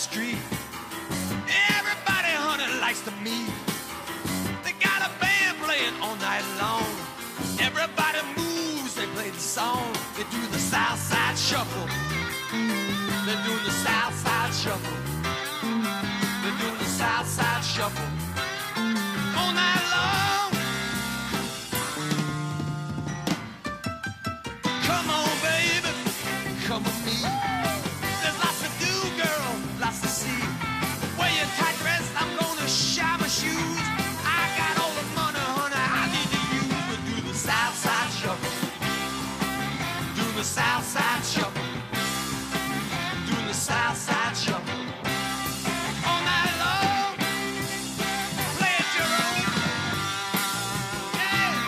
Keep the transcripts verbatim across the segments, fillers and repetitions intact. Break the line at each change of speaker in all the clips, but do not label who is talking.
street. Everybody, honey, likes to meet. They got a band playing all night long. Everybody moves, they play the song. They do the South Side Shuffle. They're doing the South Side Shuffle. They're doing the South Side Shuffle all night long. Come on, baby, come with me. There's lots to do, girl, lots to see. Wear your tight dress, I'm gonna shine my shoes. I got all the money, honey, I need to use. We do the South Side Shuffle. Do the South Side Shuffle. Do the South Side Shuffle all night long. Play it your own. Yeah.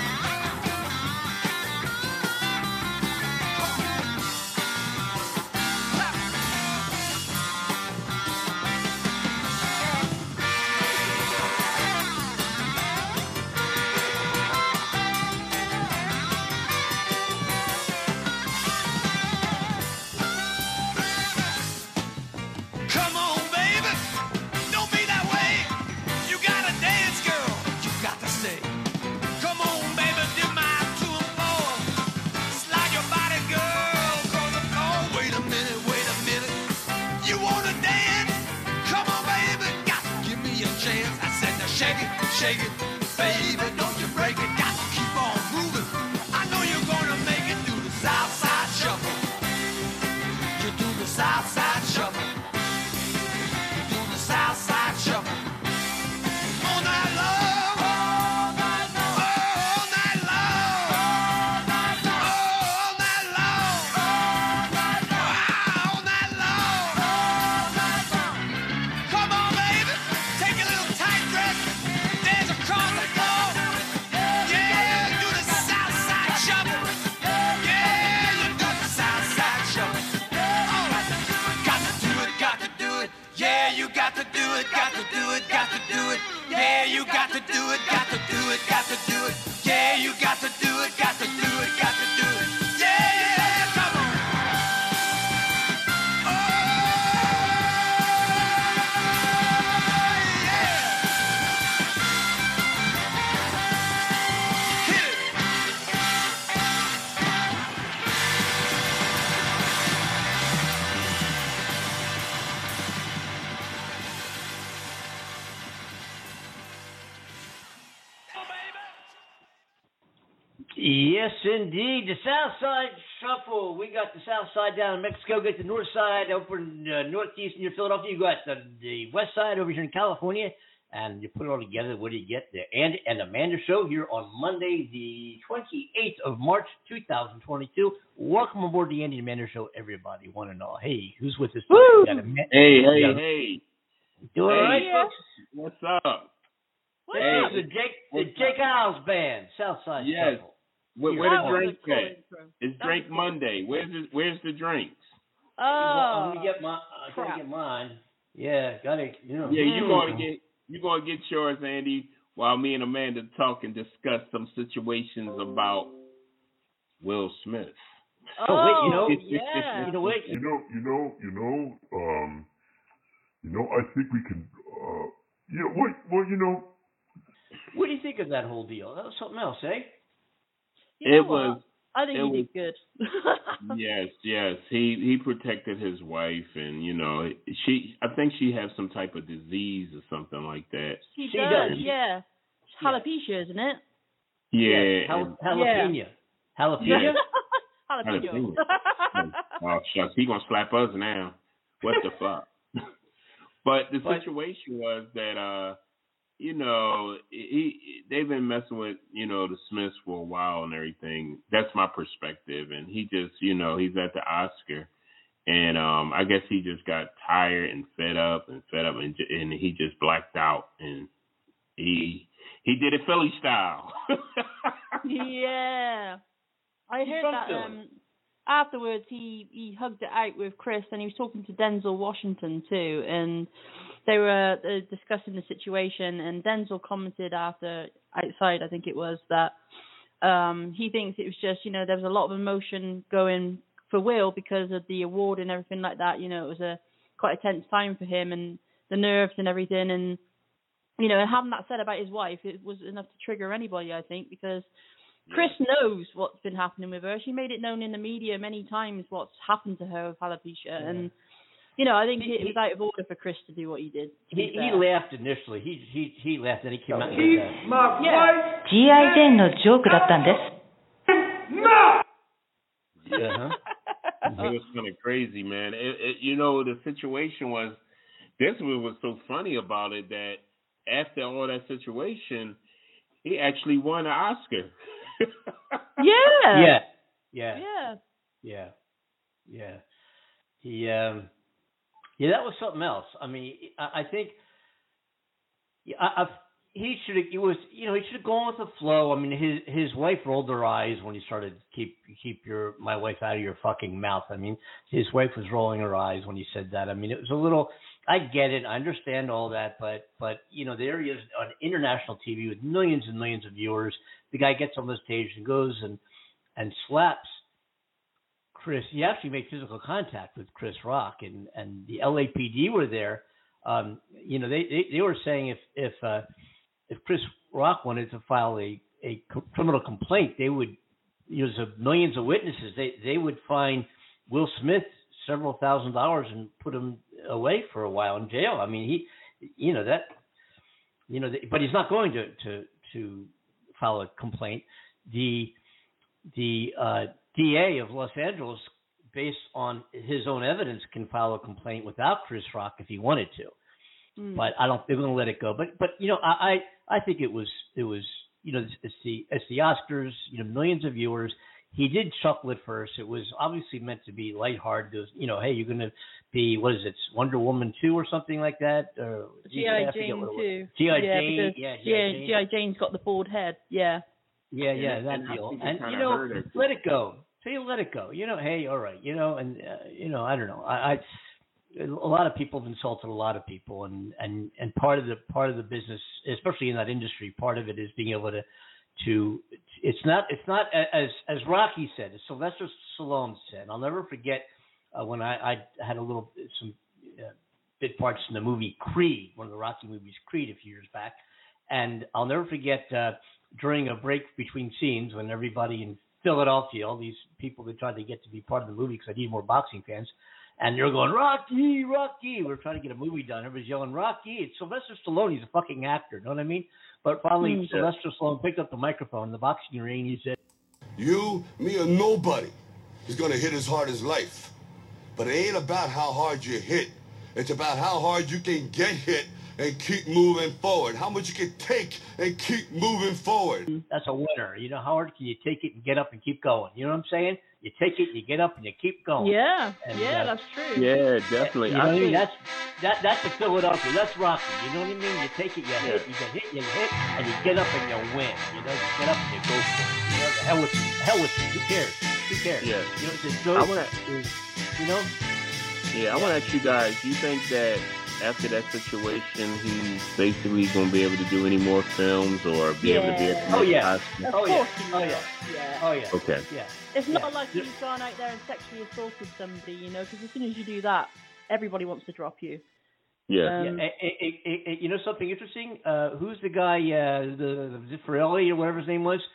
Come on, baby, don't be that way. You gotta dance, girl, you got to stay. Come on, baby, do my two and four. Slide your body, girl, across the floor. Wait a minute, wait a minute. You wanna dance? Come on, baby, got to give me a chance. I said, now shake it, shake it, baby, don't you break it. Got to keep on moving. I know you're gonna make it. Do the South Side Shuffle. You do the South Side Shuffle. Do the South Side Shuffle all night long, all night long, all night long, all night long, all night long, all night long, all night long. Come on, baby, take a little tight dress, dance across the floor. Yeah, do the South Side Shuffle. Yeah, you do the South Side Shuffle. Oh, got to do it, got to do it. Yeah, you got to do it, got to do it, got to do it. Yeah, you got to do it, got to do it, got to do it. Yeah, you got to do it, got to do it, got to do it. Yeah, come on. Oh, yeah. Hit it.
Yes, indeed. The South Side Shuffle. We got the South Side down in Mexico. Get the North Side over in uh, Northeast near Philadelphia. You got the, the West Side over here in California. And you put it all together. What do you get? The Andy and Amanda Show here on Monday, the twenty-eighth of March, two thousand twenty-two. Welcome aboard the Andy and Amanda Show, everybody. One and all. Hey, who's with us?
Woo!
Got a ma-
Hey,
we
hey,
got a-
hey.
Doing all
Hey.
right,
Yeah.
folks?
What's up?
What
Hey,
up?
the Jake, the
What's
Jake Isles Band, Southside
Yes.
Shuffle.
Where,
Here.
where
That
the
was a
drinks
cool
at?
intro.
It's
That
Drink
was cool.
Monday. Where's the Where's the drinks?
Well,
Oh,
I'm gonna get my. I gotta
crap.
get mine. Yeah, gotta. You know.
Yeah, you
mm.
gonna get you gonna get yours, Andy, while me and Amanda talk and discuss some situations about Will Smith.
Oh, wait, you know-
yeah.
You know what?
You know, you know, you know, um, you know, I think we can, uh, yeah, well, well, you know,
What do you think of that whole deal? That was something else, eh?
You know
It
what?
was-
I think
it
he
was-
did good.
Yes, yes. He he protected his wife, and you know, she. I think she has some type of disease or something like that.
She,
She
does,
does.
yeah. Alopecia, isn't it?
Yeah.
Jal-
and-
jalapeno. Jalapeno.
Yeah.
Jalapeno.
Jalapeno. Oh shucks, he gonna slap us now. What the fuck? But the
But-
situation was that uh, you know, he they've been messing with, you know, the Smiths for a while and everything. That's my perspective. And he just, you know, he's at the Oscar, and um, I guess he just got tired and fed up and fed up, and j- and he just blacked out, and he he did it Philly style.
Yeah. I heard
from
that
Philly.
um, afterwards he, he hugged it out with Chris, and he was talking to Denzel Washington too, and they were uh, discussing the situation, and Denzel commented after, outside I think it was, that um, he thinks it was just, you know, there was a lot of emotion going for Will because of the award and everything like that. You know, it was a quite a tense time for him and the nerves and everything. And, you know, and having that said about his wife, it was enough to trigger anybody, I think, because Chris
Yeah.
knows what's been happening with her. She made it known in the media many times what's happened to her with alopecia. Yeah. And, you know, I think
He-
it was out of order for Chris to do what he did. to
He
be
he
fair.
laughed initially. He he he laughed, then he came out and
Keep
said that.
my
Yeah.
ジーアイ ジェーン のジョークだったんです。
wife now.
Yeah, huh?
It was kind of crazy, man. It, it, you know, the situation was, this was what's so funny about it, that after all that situation, he actually won an Oscar.
Yeah.
Yeah, yeah,
Yeah.
yeah, yeah. He um, yeah, that was something else. I mean, I, I think, yeah, I, I've, he should have. It was, you know, he should have gone with the flow. I mean, his his wife rolled her eyes when he started keep keep your my wife out of your fucking mouth. I mean, his wife was rolling her eyes when he said that. I mean, it was a little. I get it. I understand all that, but but you know, there he is on international T V with millions and millions of viewers. The guy gets on the stage and goes and and slaps Chris. He actually made physical contact with Chris Rock, and and the L A P D were there. Um, you know, they, they they were saying if if uh, if Chris Rock wanted to file a, a criminal complaint, they would use of millions of witnesses. They they would fine Will Smith several thousand dollars and put him away for a while in jail. I mean, he, you know that, you know, but he's not going to to to file a complaint. The the uh, D A of Los Angeles, based on his own evidence, can file a complaint without Chris Rock if he wanted to. Mm. But I don't. They're going to let it go. But but you know, I I think it was it was you know it's the it's the Oscars. You know, millions of viewers. He did chuckle at first. It was obviously meant to be lighthearted. It was, you know, hey, you're going to be, what is it, Wonder Woman two or something like that? Or
G I. Jane two.
G I.
Yeah,
Jane, yeah,
G I. Jane. G I. Jane's got the bald head. Yeah.
Yeah, yeah, that
and
deal.
And,
you know, it. let it go. So you let it go. You know, hey, all right. You know, and, uh, you know, I don't know. I, I a lot of people have insulted a lot of people, and, and, and part of the part of the business, especially in that industry, part of it is being able to to it's not it's not as as Rocky said, as Sylvester Stallone said. I'll never forget uh, when I, I had a little some uh, bit parts in the movie Creed, one of the Rocky movies, Creed, a few years back, and I'll never forget uh, during a break between scenes when everybody in Philadelphia, all these people that tried to get to be part of the movie because I need more boxing fans. And they're going, Rocky, Rocky. We're trying to get a movie done. Everybody's yelling, Rocky. It's Sylvester Stallone. He's a fucking actor. You know what I mean? But finally, mm, Sylvester yeah. Stallone picked up the microphone in the boxing ring. He said,
you, me, or nobody is going to hit as hard as life. But it ain't about how hard you hit. It's about how hard you can get hit and keep moving forward. How much you can take and keep moving forward.
That's a winner. You know, how hard can you take it and get up and keep going? You know what I'm saying? You take it, you get up, and you keep going.
Yeah,
and,
yeah,
uh,
that's true.
Yeah, definitely.
You know
I
what I mean?
think...
That's that. That's the Philadelphia. That's Rocky. You know what I mean? You take it, you hit, you get hit, you hit, and you get up and you win. You know, you get up and you go for it. You know, the hell with the hell with it. Who cares? Who cares?
Yeah.
You know, it's joke.
I wanna,
is, you know.
Yeah, I want to ask you guys. Do you think that after that situation, he's basically going to be able to do any more films or be
yeah.
able to be a
Oh yeah.
Of
oh,
course
yeah.
he
oh
will.
yeah.
Yeah.
Oh yeah.
Okay.
Yeah.
It's not
yeah.
like he's gone out there and sexually assaulted somebody, you know, because as soon as you do that, everybody wants to drop you.
Yeah.
Um,
yeah. It, it, it, it, you know something interesting? Uh, who's the guy, uh, the, the Zeffirelli or whatever his name was,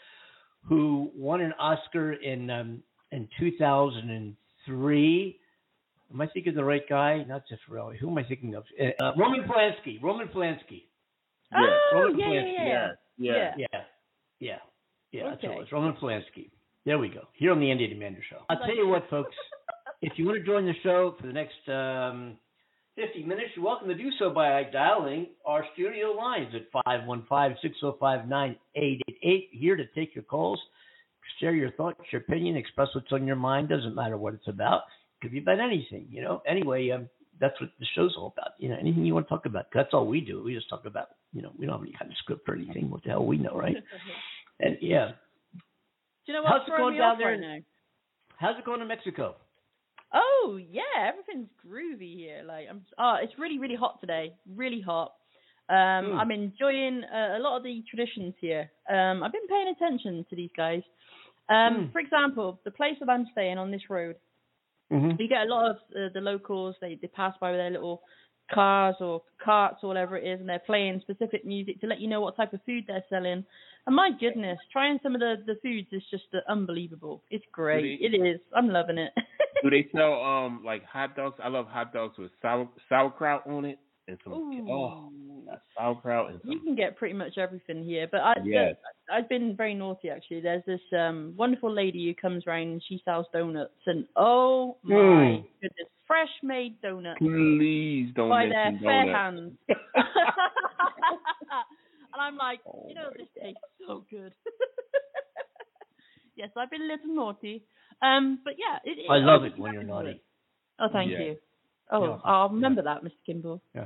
who won an Oscar in um, in two thousand three? Am I thinking of the right guy? Not Zeffirelli. Who am I thinking of? Uh, Roman Polanski. Roman Polanski.
Yeah.
Oh,
Roman
yeah,
Polanski.
yeah, yeah.
Yeah.
Yeah. Yeah. Yeah. Yeah.
Okay.
That's what it was. Roman Polanski. There we go. Here on the Andy Demander Show. I'll tell you what, folks. If you want to join the show for the next um, fifty minutes, you're welcome to do so by dialing our studio lines at five one five, six oh five, nine eight eight eight. Here to take your calls, share your thoughts, your opinion, express what's on your mind. Doesn't matter what it's about. Could be about anything, you know. Anyway, um, that's what the show's all about. You know, anything you want to talk about. That's all we do. We just talk about, you know, we don't have any kind of script or anything. What the hell we know, right? And yeah.
Do you know what's
How's it going
me
down
off
there?
right now?
How's it going in Mexico?
Oh yeah, everything's groovy here. Like, I'm. Oh, it's really, really hot today. Really hot. Um, mm. I'm enjoying uh, a lot of the traditions here. Um, I've been paying attention to these guys. Um, mm. For example, the place that I'm staying on this road,
Mm-hmm.
You get a lot of uh, the locals. They they pass by with their little cars or carts or whatever it is, and they're playing specific music to let you know what type of food they're selling. And my goodness, trying some of the, the foods is just uh, unbelievable. It's great.
they,
it is. I'm loving it.
Do they sell um like hot dogs? I love hot dogs with sour, sauerkraut on it and some
Ooh.
oh sauerkraut and some.
You can get pretty much everything here, but I,
Yes.
I've been very naughty actually. There's this um, wonderful lady who comes round and she sells donuts, and oh my
Mm.
goodness, fresh made donuts
Please don't
by
mention
their fair
donuts.
hands. And I'm like,
Oh
you know,
my
this tastes so good. Yes, I've been a little naughty, um, but yeah, it, it,
I love
I'm
it when you're
happy with
naughty.
it. Oh, thank
Yeah.
you. Oh,
Yeah.
I'll remember that, Mister Kimball.
Yeah.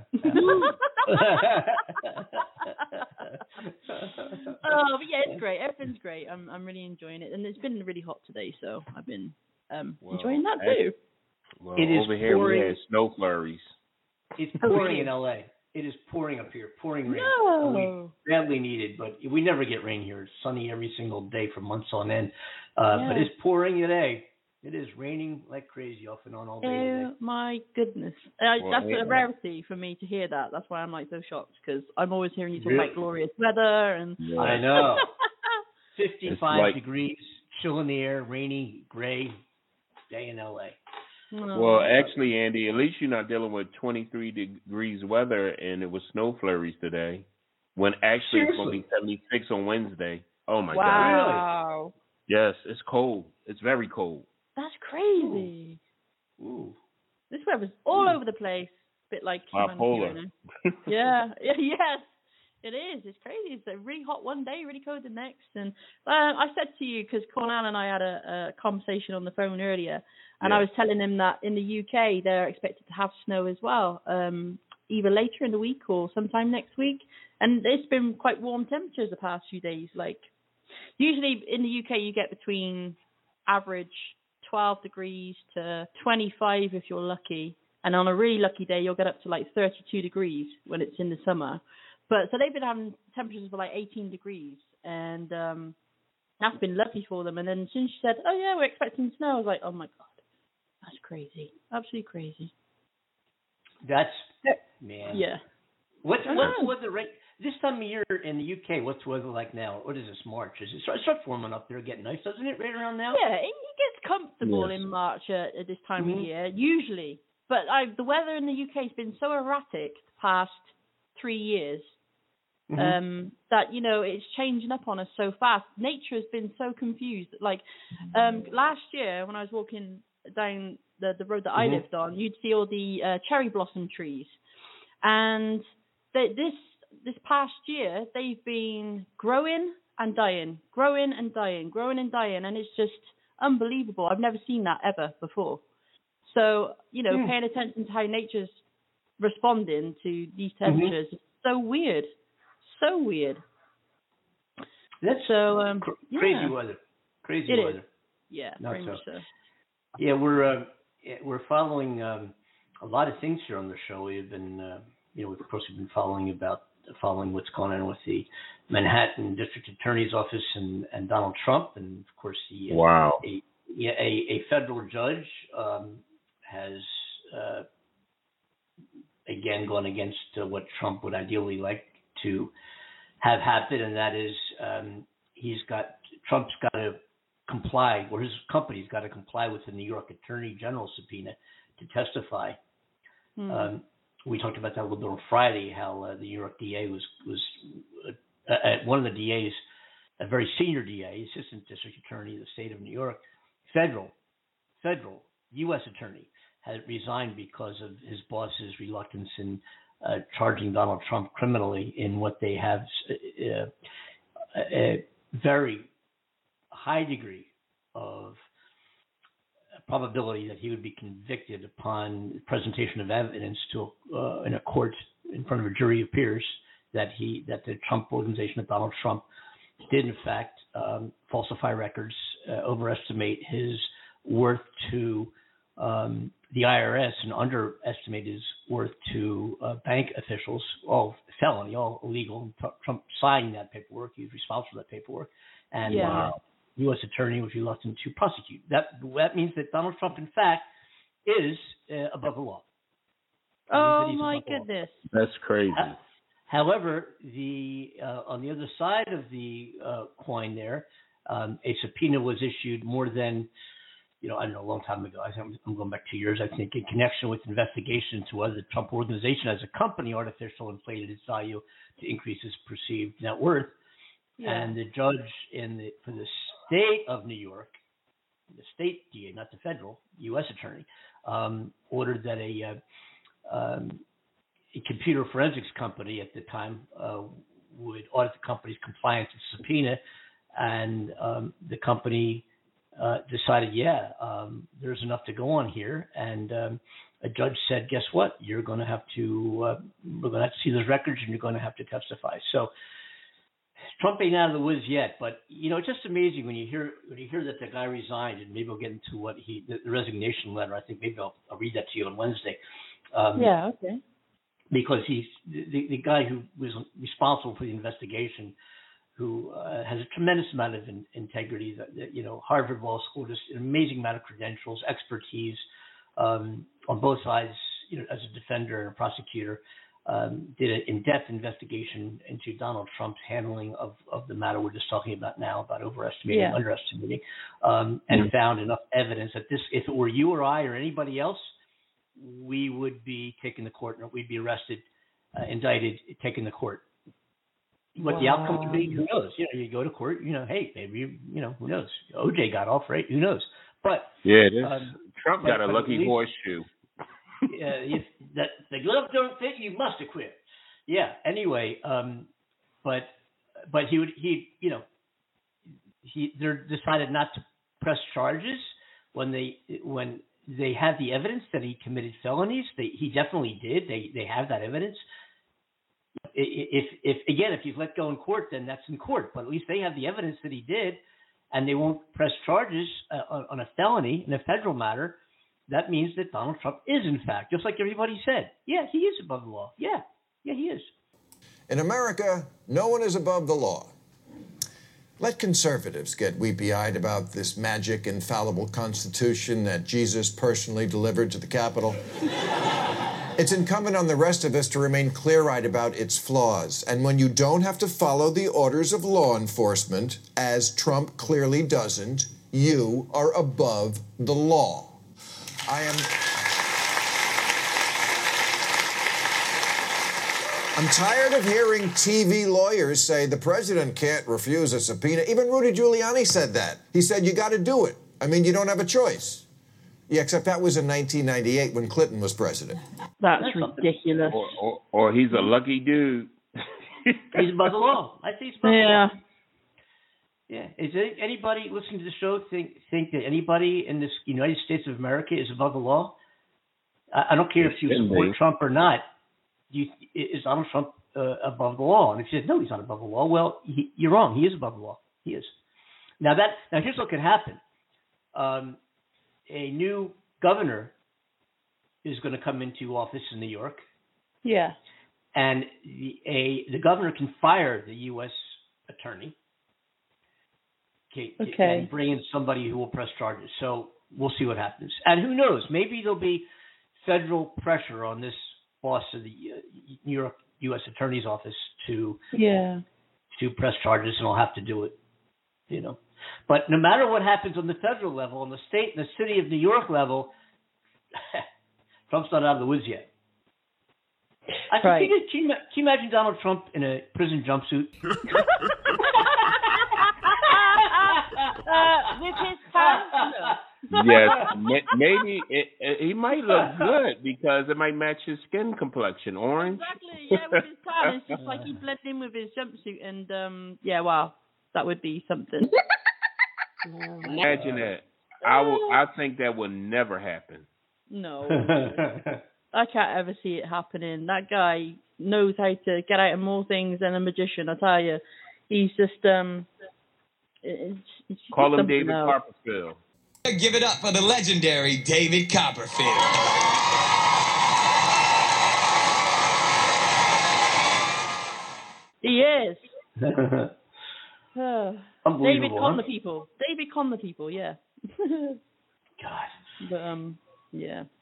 Oh, but yeah, it's great. Everything's great. I'm I'm really enjoying it, and it's been really hot today, so I've been um
Well,
enjoying that
that's-
too.
Well,
It is
over here
pouring.
we had snow flurries.
It's
Oh,
pouring
really?
in L A. It is pouring up here, pouring rain.
No.
And we badly needed, but we never get rain here. It's sunny every single day for months on end. Uh,
Yeah.
But it's pouring today. It is raining like crazy off and on all day today.
Oh my goodness, uh,
Well,
that's
yeah.
a rarity for me to hear that. That's why I'm like so shocked, because I'm always hearing you talk
Really?
about glorious weather and.
I know. fifty-five
like-
degrees, chill in the air, rainy, gray day in L A.
No.
Well, actually, Andy, at least you're not dealing with twenty-three degrees weather and it was snow flurries today. When actually it's going to be seventy-six on Wednesday. Oh my God!
Wow,
Yes, it's cold. It's very cold.
that's crazy.
Ooh.
This weather's all over the place. Bit like humanity
Bipolar.
right now. Yeah, yeah, yes, it is. It's crazy. It's uh, really hot one day, really cold the next. And uh, I said to you, because Cornell and I had a, a conversation on the phone earlier, and
Yeah.
I was telling him that in the U K they're expected to have snow as well, um, either later in the week or sometime next week. And it's been quite warm temperatures the past few days. Like usually in the U K you get between average twelve degrees to twenty-five if you're lucky. And on a really lucky day, you'll get up to like thirty-two degrees when it's in the summer. But so they've been having temperatures of like eighteen degrees, and um, that's been lovely for them. And then as soon as she said, "Oh yeah, we're expecting snow," I was like, "Oh my god, that's crazy, absolutely crazy."
That's, man.
Yeah.
What's,
I
what's
know.
weather right this time of year in the U K? What's the weather like now? What is this, March? Is it start, start forming up there, getting nice, doesn't it? Right around now.
Yeah, it, it gets comfortable
Yes.
in March at, at this time
Mhm.
of year, usually. But I, the weather in the U K has been so erratic the past three years
Mhm.
um, that, you know, it's changing up on us so fast. Nature has been so confused. Like um, last year when I was walking down the, the road that I
Mhm.
lived on, you'd see all the uh, cherry blossom trees. And they, this this past year, they've been growing and dying, growing and dying, growing and dying, and it's just unbelievable. I've never seen that ever before. So, you know,
Hmm.
paying attention to how nature's responding to these temperatures is so weird. So weird.
That's
So, um,
cr-
yeah.
crazy weather. Crazy
It is.
weather.
Yeah,
Not
very
so.
much so.
Yeah, we're uh, yeah, we're following um, a lot of things here on the show. We've been, uh, you know, of course, we've been following about following what's going on with the Manhattan District Attorney's Office and, and Donald Trump, and of course the uh,
Wow.
a, yeah, a a federal judge um, has uh, again gone against uh, what Trump would ideally like to have happen, and that is um, he's got Trump's got to comply, or his company's got to comply with the New York Attorney General subpoena to testify.
Hmm.
Um, we talked about that a little bit on Friday, how uh, the New York D A was was uh, uh, one of the D As, a very senior D A, Assistant District Attorney of the state of New York, federal, federal U S Attorney, had resigned because of his boss's reluctance in uh, charging Donald Trump criminally in what they have uh, a, a very high degree of probability that he would be convicted upon presentation of evidence to uh, in a court in front of a jury of peers that he that the Trump organization, that Donald Trump, did in fact um, falsify records, uh, overestimate his worth to um, the I R S, and underestimate his worth to uh, bank officials. All felony, all illegal. Trump signed that paperwork. He was responsible for that paperwork, and
Yeah.
uh, U S attorney was reluctant to prosecute. That that means that Donald Trump, in fact, is uh, above the law.
Oh my goodness.
That's crazy.
Uh, however, the uh, on the other side of the uh, coin there, um, a subpoena was issued more than, you know, I don't know, a long time ago. I think I'm going back two years, I think, in connection with investigation into whether the Trump organization as a company artificially inflated its value to increase its perceived net worth.
Yeah.
And the judge in the for the state of New York, the state D A, not the federal U S attorney, um, ordered that a, uh, um, a computer forensics company at the time uh, would audit the company's compliance with subpoena, and um, the company uh, decided, yeah, um, there's enough to go on here, and um, a judge said, guess what? You're going to have to, uh, we're going to have to see those records, and you're going to have to testify. So Trump ain't out of the woods yet, but you know, it's just amazing when you hear when you hear that the guy resigned, and maybe we'll get into what he the, the resignation letter. I think maybe I'll, I'll read that to you on Wednesday. Um,
yeah. Okay.
Because he's the, the guy who was responsible for the investigation, who uh, has a tremendous amount of in, integrity. That, that, you know, Harvard Law School, just an amazing amount of credentials, expertise um, on both sides. You know, as a defender and a prosecutor. Um, did an in-depth investigation into Donald Trump's handling of, of the matter we're just talking about now, about overestimating,
yeah.
underestimating, um, and mm-hmm. found enough evidence that this, if it were you or I or anybody else, we would be taken to court, and we'd be arrested, uh, indicted, taken to court. What wow. the outcome would be, who knows? You know, you go to court, you know, hey, maybe, you, you know, who knows? O J got off, right? Who knows? But
yeah, this, um,
but,
Trump got a lucky least, horseshoe.
Uh, if that the gloves don't fit, you must acquit. Yeah. Anyway, um, but but he would he you know he they decided not to press charges when they when they had the evidence that he committed felonies. They, he definitely did. They they have that evidence. If if again if he's let go in court, then that's in court. But at least they have the evidence that he did, and they won't press charges uh, on, on a felony in a federal matter. That means that Donald Trump is, in fact, just like everybody said, yeah, he is above the law. Yeah, yeah, he is.
In America, no one is above the law. Let conservatives get weepy-eyed about this magic, infallible Constitution that Jesus personally delivered to the Capitol. It's incumbent on the rest of us to remain clear-eyed about its flaws. And when you don't have to follow the orders of law enforcement, as Trump clearly doesn't, you are above the law. I am... I'm tired of hearing T V lawyers say the president can't refuse a subpoena. Even Rudy Giuliani said that. He said, you got to do it. I mean, you don't have a choice. Yeah, except that was in nineteen ninety-eight when Clinton was president.
That's ridiculous.
Or, or, or he's a lucky dude.
He's above the law. I think he's above
yeah.
the law. Yeah. Is it, anybody listening to the show think think that anybody in this United States of America is above the law? I, I don't care if you support Trump or not. You, is Donald Trump uh, above the law? And if you said no, he's not above the law, well, he, you're wrong. He is above the law. He is. Now that now here's what could happen. Um, a new governor is going to come into office in New York.
Yeah.
And the a the governor can fire the U S attorney. Okay.
Okay.
And bring in somebody who will press charges. So we'll see what happens. And who knows? Maybe there'll be federal pressure on this boss of the uh, New York U S Attorney's Office to
yeah
to press charges, and I'll have to do it. You know. But no matter what happens on the federal level, on the state and the city of New York level, Trump's not out of the woods yet. I
right.
can, you, can, you, can you imagine Donald Trump in a prison jumpsuit?
uh, with his pants?
Yes, maybe it, it, he might look good because it might match his skin complexion, orange.
Exactly, yeah, with his tan. It's just like he blended in with his jumpsuit, and um, yeah, wow, that would be something.
Imagine that. I will. I think that would never happen.
No, I can't ever see it happening. That guy knows how to get out of more things than a magician. I tell you, he's just um. It's, it's
Call him David
else.
Copperfield.
Give it up for the legendary David Copperfield.
He is. uh, David con
huh?
the people. David con the people, yeah.
God.
But um, yeah.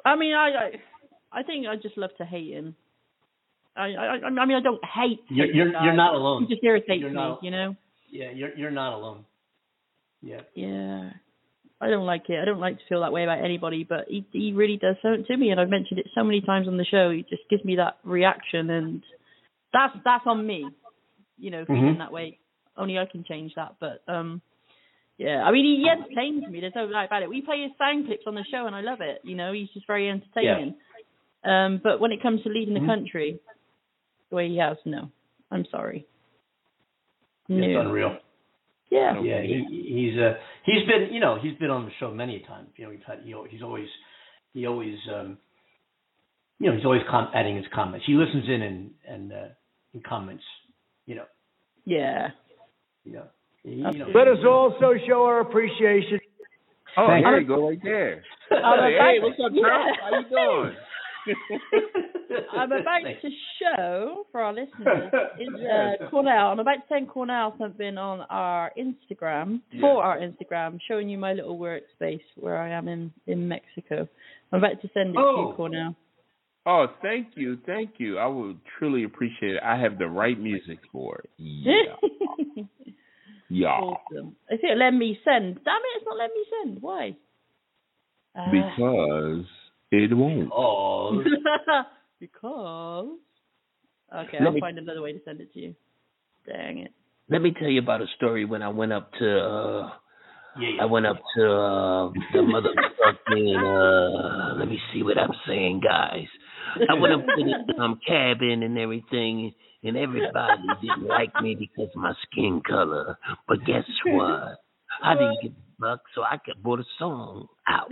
I mean, I, I, I think I just love to hate him. I, I, I mean, I don't hate.
You're
hate
you're,
the guy.
you're not alone.
He just irritates
You're
me,
not,
you know.
Yeah, you're you're not alone. Yeah.
Yeah. I don't like it. I don't like to feel that way about anybody, but he he really does something to me, and I've mentioned it so many times on the show. He just gives me that reaction, and that's that's on me, you know, feeling
Mm-hmm.
that way. Only I can change that, but um, yeah. I mean, he entertains me. There's no doubt about it. We play his sound clips on the show, and I love it. You know, he's just very entertaining. Yeah. Um, but when it comes to leading
mm-hmm.
the country, the way he has, no, I'm sorry. No.
It's unreal.
Yeah,
yeah. He, he's uh, he's been, you know, he's been on the show many times. You know, we've had, you know, he's always, he always, um, you know, he's always com- adding his comments. He listens in and and uh, and comments. You know.
Yeah.
You know. He, you know
Let us also show our appreciation.
Oh,
Thank
there
you.
you go, right there.
I'm
hey,
about,
hey, what's up, Trump?
yeah.
How you doing?
I'm about to show for our listeners uh, Cornell. I'm about to send Cornell something on our Instagram
Yeah.
for our Instagram, showing you my little workspace where I am in, in Mexico. I'm about to send it
Oh.
to you, Cornell.
Oh, thank you, thank you. I would truly appreciate it. I have the right music for it. Yeah. Yeah.
Awesome. I think it let me send. Damn it, it's not letting me send. Why? Uh,
Because it won't.
Oh.
because. Okay,
Let
I'll
me-
find another way to send it to you. Dang it.
Let me tell you about a story when I went up to uh
Yeah, yeah.
I went up to uh the motherfucking uh let me see what I'm saying, guys. I went up to this um cabin and everything, and everybody didn't like me because of my skin color. But guess what? I didn't give a fuck, so I could put a song out.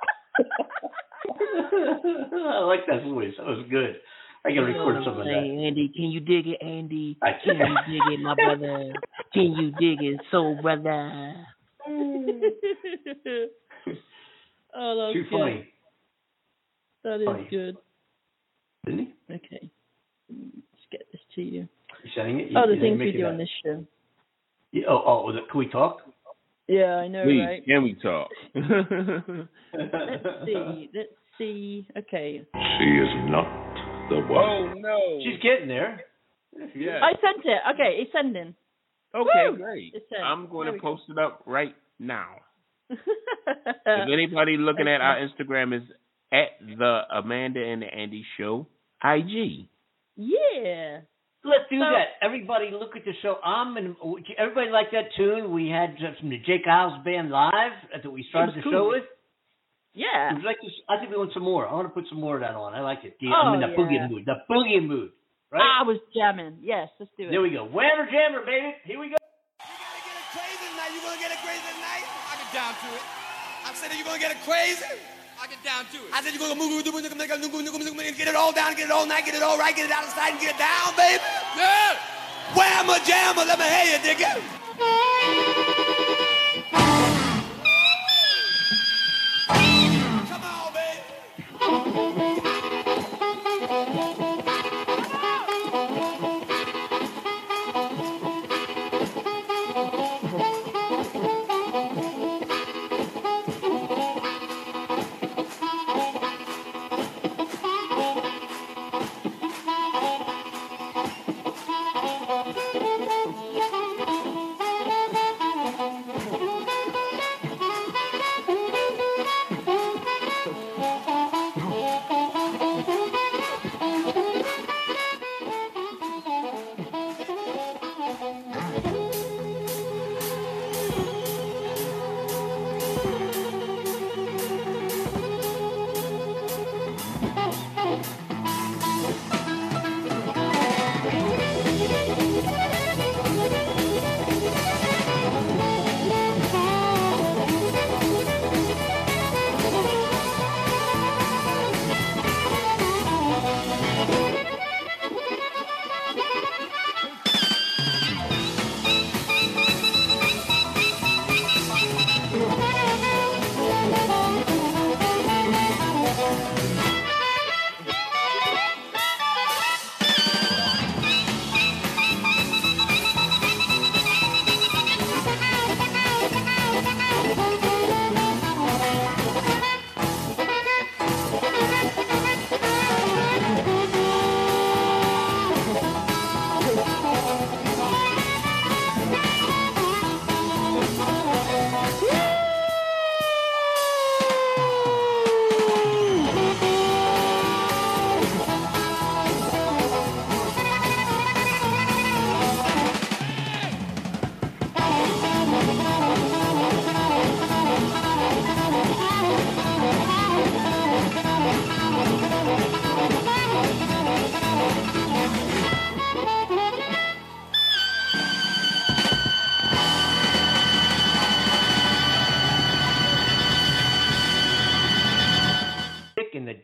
I like that voice. That was good. I can record some of that.
Hey, Andy, can you dig it, Andy?
I
Can
can.
you dig it, my brother? Can you dig it, soul brother?
Oh, that's
Too
good.
funny.
That is
Funny.
good.
Didn't he?
Okay. Let's get this to you.
You sending it? You,
Oh, the
you
things
make
we
it
do
up.
on this show.
Yeah, oh, oh, was it- can we talk?
Yeah, I know,
Please,
right?
can we talk?
Let's see. Let's see. Okay.
She is not the one.
Oh, no.
She's getting there.
Yeah.
I sent it. Okay, it's sending.
Okay,
Woo!
great.
It's sent.
I'm going
There
to
we go.
post it up right now. If anybody looking at our Instagram is at the Amanda and the Andy Show I G.
Yeah.
Let's do
So-
that. Everybody look at the show. I'm in, everybody like that tune we had from the Jake Isles Band live that we started
It was
the
cool.
show with.
Yeah.
It was like this, I think we want some more. I want to put some more of that on. I like it. The,
Oh,
I'm in the
yeah.
boogie mood. The boogie mood. Right?
I was jamming. Yes, let's do it.
There we go. Whammer jammer, baby. Here we go.
Crazy tonight. You gonna get it crazy tonight? I get down to it. I said, are you gonna get it crazy? I get down to it. I said, you're gonna move, get it all down, get it all night, get it all right, get it out of sight, and get it down, baby. Yeah. Whammer jammer, let me hear you, dig it. Come on, baby.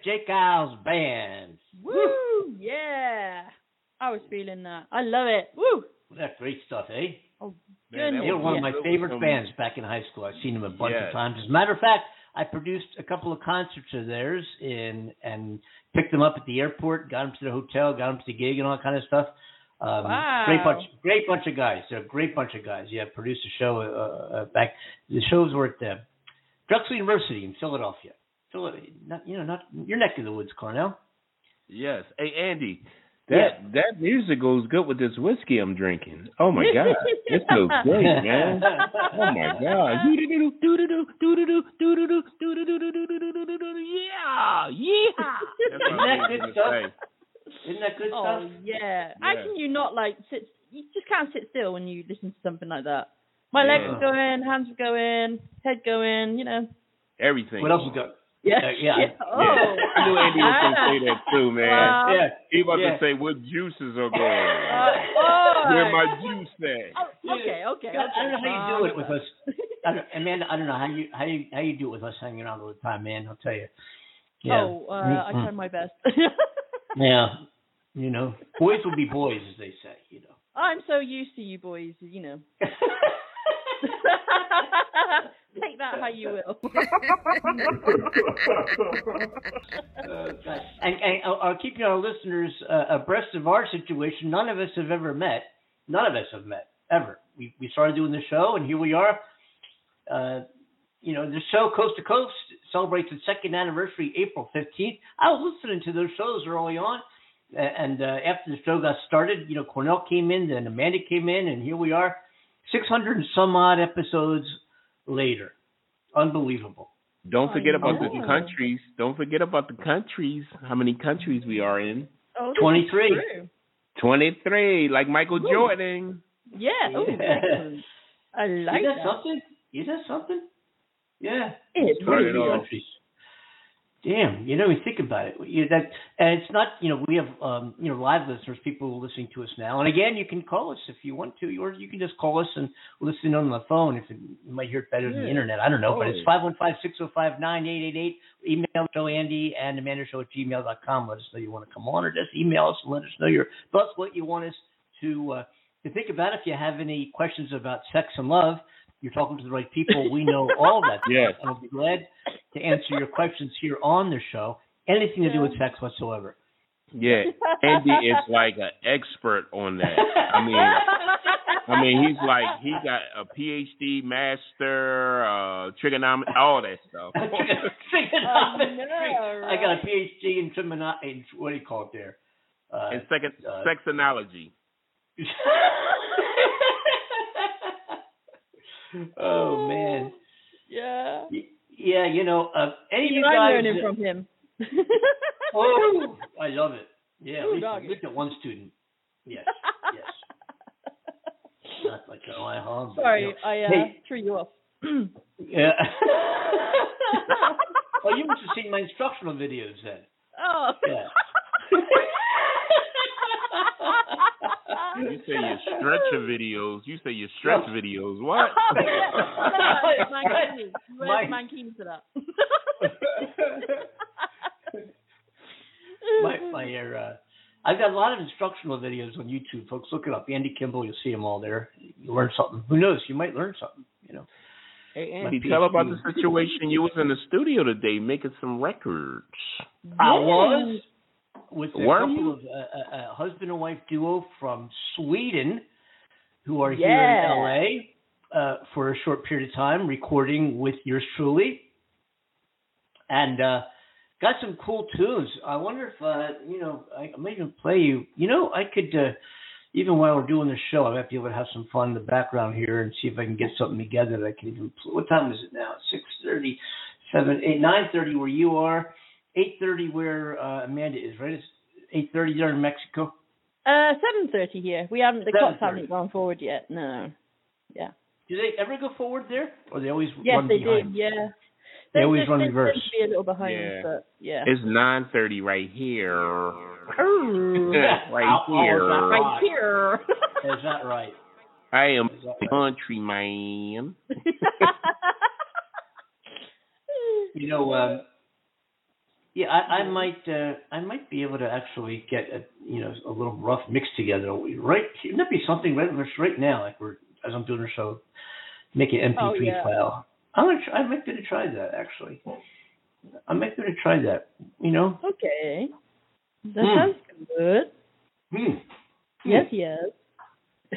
Jake Isles Band.
Woo! Yeah. I was feeling that. I love it. Woo!
That's great stuff, eh?
Oh,
Man, that
They were
was
one
yeah.
of my
That was
favorite
some-
bands back in high school. I've seen them a bunch
Yes.
of times. As a matter of fact, I produced a couple of concerts of theirs in, and picked them up at the airport, got them to the hotel, got them to the gig and all that kind of stuff. Um,
Wow.
Great bunch, great bunch of guys. They're a great bunch of guys. Yeah, produced a show uh, uh, back. The shows were at the Drexel University in Philadelphia. Philadelphia, not, you know, not your neck of the woods, Cornell.
Yes. Hey, Andy, that that music goes good with this whiskey I'm drinking. Oh my God, it feels great, man. Oh my God. Yeah, yeah. That's
Isn't
what
that
I was
good
gonna
stuff?
say.
Isn't that good
Oh
stuff?
yeah. How
Yeah.
can you not like sit? You just can't sit still when you listen to something like that. My
Yeah.
legs are going, hands are going, head going. You know.
Everything.
What else you got?
Yeah.
Uh, yeah.
yeah. Oh.
I knew Andy was going to say that too, man.
Wow.
Yeah.
He about
yeah.
to say what juices are going.
Uh, oh.
Where my juice at?
Oh, okay, okay, okay.
I don't know how you do it with
Um,
us, I don't, Amanda. I don't know how you how you how you do it with us hanging around all the time, man. I'll tell you. Yeah.
Oh, uh, I
Mm-mm.
try my best.
Yeah. You know, boys will be boys, as they say. You know.
I'm so used to you boys, you know. Take that how you will.
Uh, and, and I'll, I'll keep our listeners uh, abreast of our situation. None of us have ever met. None of us have met ever. We we started doing the show, and here we are. Uh, you know, the show Coast to Coast celebrates its second anniversary, April fifteenth. I was listening to those shows early on, and uh, after the show got started, you know, Cornell came in, then Amanda came in, and here we are, six hundred and some odd episodes later. Unbelievable.
Don't forget about the
know.
countries. Don't forget about the countries. How many countries we are in?
Oh, this is
twenty-three.
true.
twenty-three, like Michael
Ooh.
Jordan.
Yeah. Oh,
Yeah.
excellent. I like
Is that
that.
something? Is that something? Yeah.
It
Turn it
twenty-three
off.
countries. Damn, you know, you think about it. You, that, and it's not, you know, we have, um, you know, live listeners, people listening to us now. And again, you can call us if you want to, or you can just call us and listen on the phone if it, you might hear it better than the
Yeah.
internet. I don't know, but it's
Oh.
five one five, six oh five, nine eight eight eight. Email show Andy and Amanda Show at gmail dot com. Let us know you want to come on, or just email us and let us know your thoughts, what you want us to uh, to think about. If you have any questions about sex and love, you're talking to the right people. We know all that.
Yes.
And I'll be glad to answer your questions here on the show. Anything to do with sex whatsoever.
Yeah, Andy is like an expert on that. I mean, I mean, he's like he got a P H D, master, uh, trigonometry, all that stuff.
Trigonometry.
know,
I got a
right?
P H D in trigonometry. What do you call it there? Uh,
And second,
uh,
sex analogy.
Oh man.
Yeah.
Y- Yeah, you know, uh, any of you
Even I'm
guys.
learning from him.
Oh, I love it. Yeah, at
Ooh,
least,
doggy.
at least at one student. Yes, yes. Not like oh, I hung. but,
Sorry,
you know.
I uh,
Hey,
threw you off.
yeah. Well, you must have seen my instructional videos then.
Oh.
Yeah.
You say you stretch your videos. You say you stretch videos. What?
Mankini. Where's
My-
Mankini to that?
my my uh, I've got a lot of instructional videos on YouTube, folks. Look it up, Andy Kimball. You'll see them all there. You learn something. Who knows? You might learn something. You know.
Hey,
My
Andy,
P H D.
tell about the situation. You was in the studio today making some records.
I was with a
Were
couple
you?
of uh, a, a husband and wife duo from Sweden who are
Yeah.
here in L A uh, for a short period of time, recording with yours truly, and uh, got some cool tunes. I wonder if uh, you know I, I might even play you. You know, I could uh, even while we're doing the show, I might be able to have some fun in the background here and see if I can get something together that I can even. Play. What time is it now? Six thirty, seven, eight, nine thirty where you are. eight thirty where uh, Amanda is, right? It's eight thirty there in Mexico.
Uh, seven thirty here. We haven't. The clocks
seven thirty.
haven't gone forward yet. No. Yeah.
Do they ever go forward there, or they always
Yes,
run
they
behind?
do. Yeah.
They always
just-
run
they
reverse.
tend to be a little behind,
Yeah.
but yeah.
It's nine thirty right here.
Ooh.
Right
Oh,
here.
is that
Right here.
Is that right?
I am
Is that
a
right?
country man.
You know, um, Yeah, I, I might uh, I might be able to actually get a you know a little rough mix together right. Wouldn't that be something right right now? Like we're as I'm doing the show, make an M P three
oh, yeah.
file. I'm gonna try, I might be able to try that actually. I might be able to try that. You know.
Okay. That
mm.
sounds good.
Mm.
Yes, yes.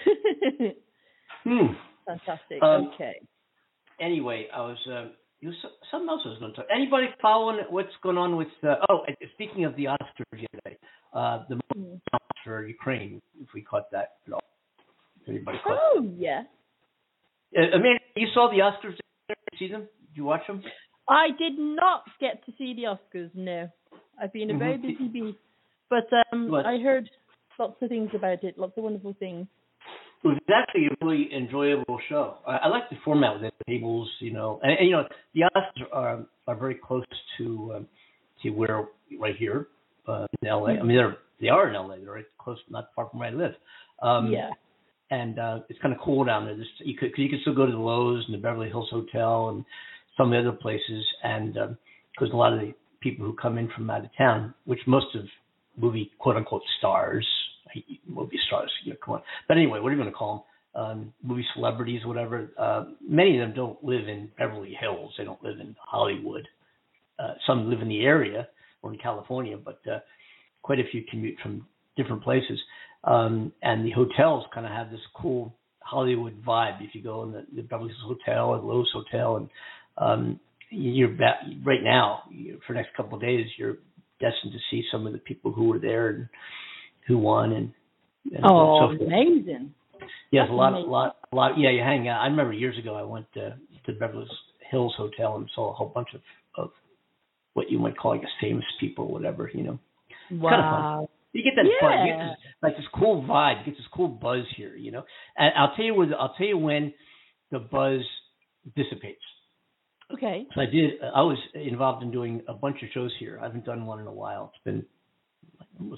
mm.
Fantastic.
Um,
okay.
Anyway, I was. Uh, You something else I was going to talk. Anybody following what's going on with? Uh, oh, speaking of the Oscars yesterday, uh, the mm. for Ukraine, if we caught that at all. Anybody caught
oh
that?
yeah.
Uh, I mean, you saw the Oscars? Did you see them? Did you watch them?
I did not get to see the Oscars. No, I've been a mm-hmm. very busy bee, but um,
what?
I heard lots of things about it. Lots of wonderful things.
It was actually a really enjoyable show. I, I like the format with the tables, you know, and, and you know the Oscars are are very close to um, to where right here uh, in L A. Mm-hmm. I mean, they're they are in L A. They're right close, not far from where I live. Um, yeah. And uh, it's kind of cool down there. This, you could cause you could still go to the Lowe's and the Beverly Hills Hotel and some of the other places, and because um, a lot of the people who come in from out of town, which most of movie quote unquote stars. Movie stars, you know, come on. But anyway, what are you going to call them? Um, movie celebrities, whatever. Uh, many of them don't live in Beverly Hills. They don't live in Hollywood. Uh, some live in the area or in California, but uh, quite a few commute from different places. Um, and the hotels kind of have this cool Hollywood vibe. If you go in the, the Beverly Hills Hotel or the Lowe's Hotel, and um, you're back, right now, you, for the next couple of days, you're destined to see some of the people who were there and who won and, and
oh,
so forth.
Amazing!
Yes, a lot, a lot, a lot. Yeah, you hang out. I remember years ago I went to, to Beverly Hills Hotel and saw a whole bunch of, of what you might call, I guess, famous people, or whatever. You know,
wow.
Kind of fun. You get that
yeah.
fun, you get this, like this cool vibe, you get this cool buzz here. You know, and I'll tell you where, the, I'll tell you when the buzz dissipates.
Okay.
So I did. I was involved in doing a bunch of shows here. I haven't done one in a while. It's been like almost.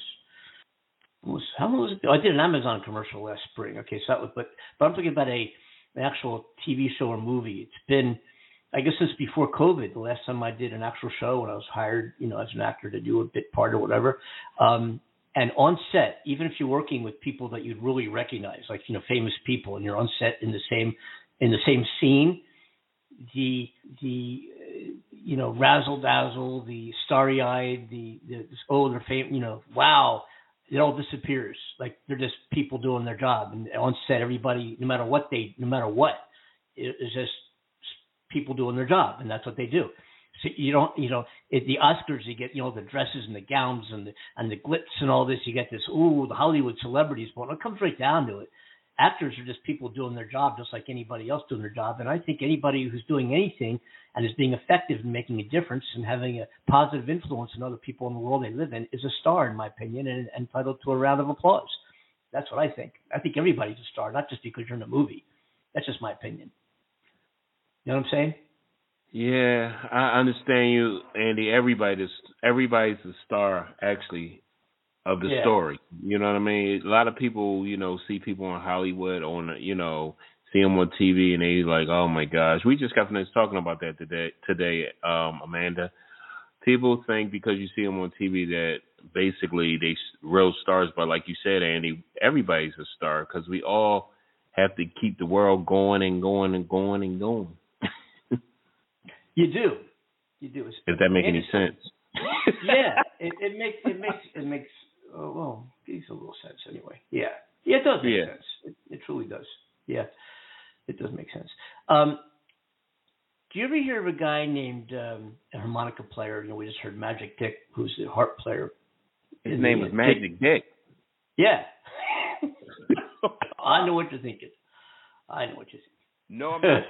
Was, how long was it? I did an Amazon commercial last spring. Okay, so that was, but but I'm talking about a an actual T V show or movie. It's been, I guess, since before COVID. The last time I did an actual show when I was hired, you know, as an actor to do a bit part or whatever. Um, and on set, even if you're working with people that you'd really recognize, like you know, famous people, and you're on set in the same in the same scene, the the uh, you know razzle dazzle, the starry eyed, the the this, oh they're famous, you know, wow. It all disappears. Like they're just people doing their job, and on set, everybody, no matter what they, no matter what, it's just people doing their job, and that's what they do. So you don't, you know, at the Oscars, you get, you know, the dresses and the gowns and the and the glitz and all this. You get this, ooh, the Hollywood celebrities. But when it comes right down to it, actors are just people doing their job, just like anybody else doing their job. And I think anybody who's doing anything and is being effective and making a difference and having a positive influence on other people in the world they live in is a star, in my opinion, and, and entitled to a round of applause. That's what I think. I think everybody's a star, not just because you're in a movie. That's just my opinion. You know what I'm saying?
Yeah, I understand you, Andy. Everybody's everybody's a star, actually, of the
yeah.
story. You know what I mean? A lot of people, you know, see people in Hollywood on, you know, see them on T V and they like, oh my gosh. We just got finished talking about that today, today, um, Amanda. People think because you see them on T V that basically they real stars, but like you said, Andy, everybody's a star because we all have to keep the world going and going and going and going.
You do, you do.
If that makes any sense.
Yeah, it, it makes it makes it makes. Oh, well, it makes a little sense anyway. Yeah, yeah, it does make
yeah.
sense. It, it truly does. Yeah, it does make sense. Um, do you ever hear of a guy named um, a harmonica player? You know, we just heard Magic Dick, who's the harp player.
His name was Magic Dick.
Yeah. I know what you're thinking. I know what you're thinking.
No, I'm not.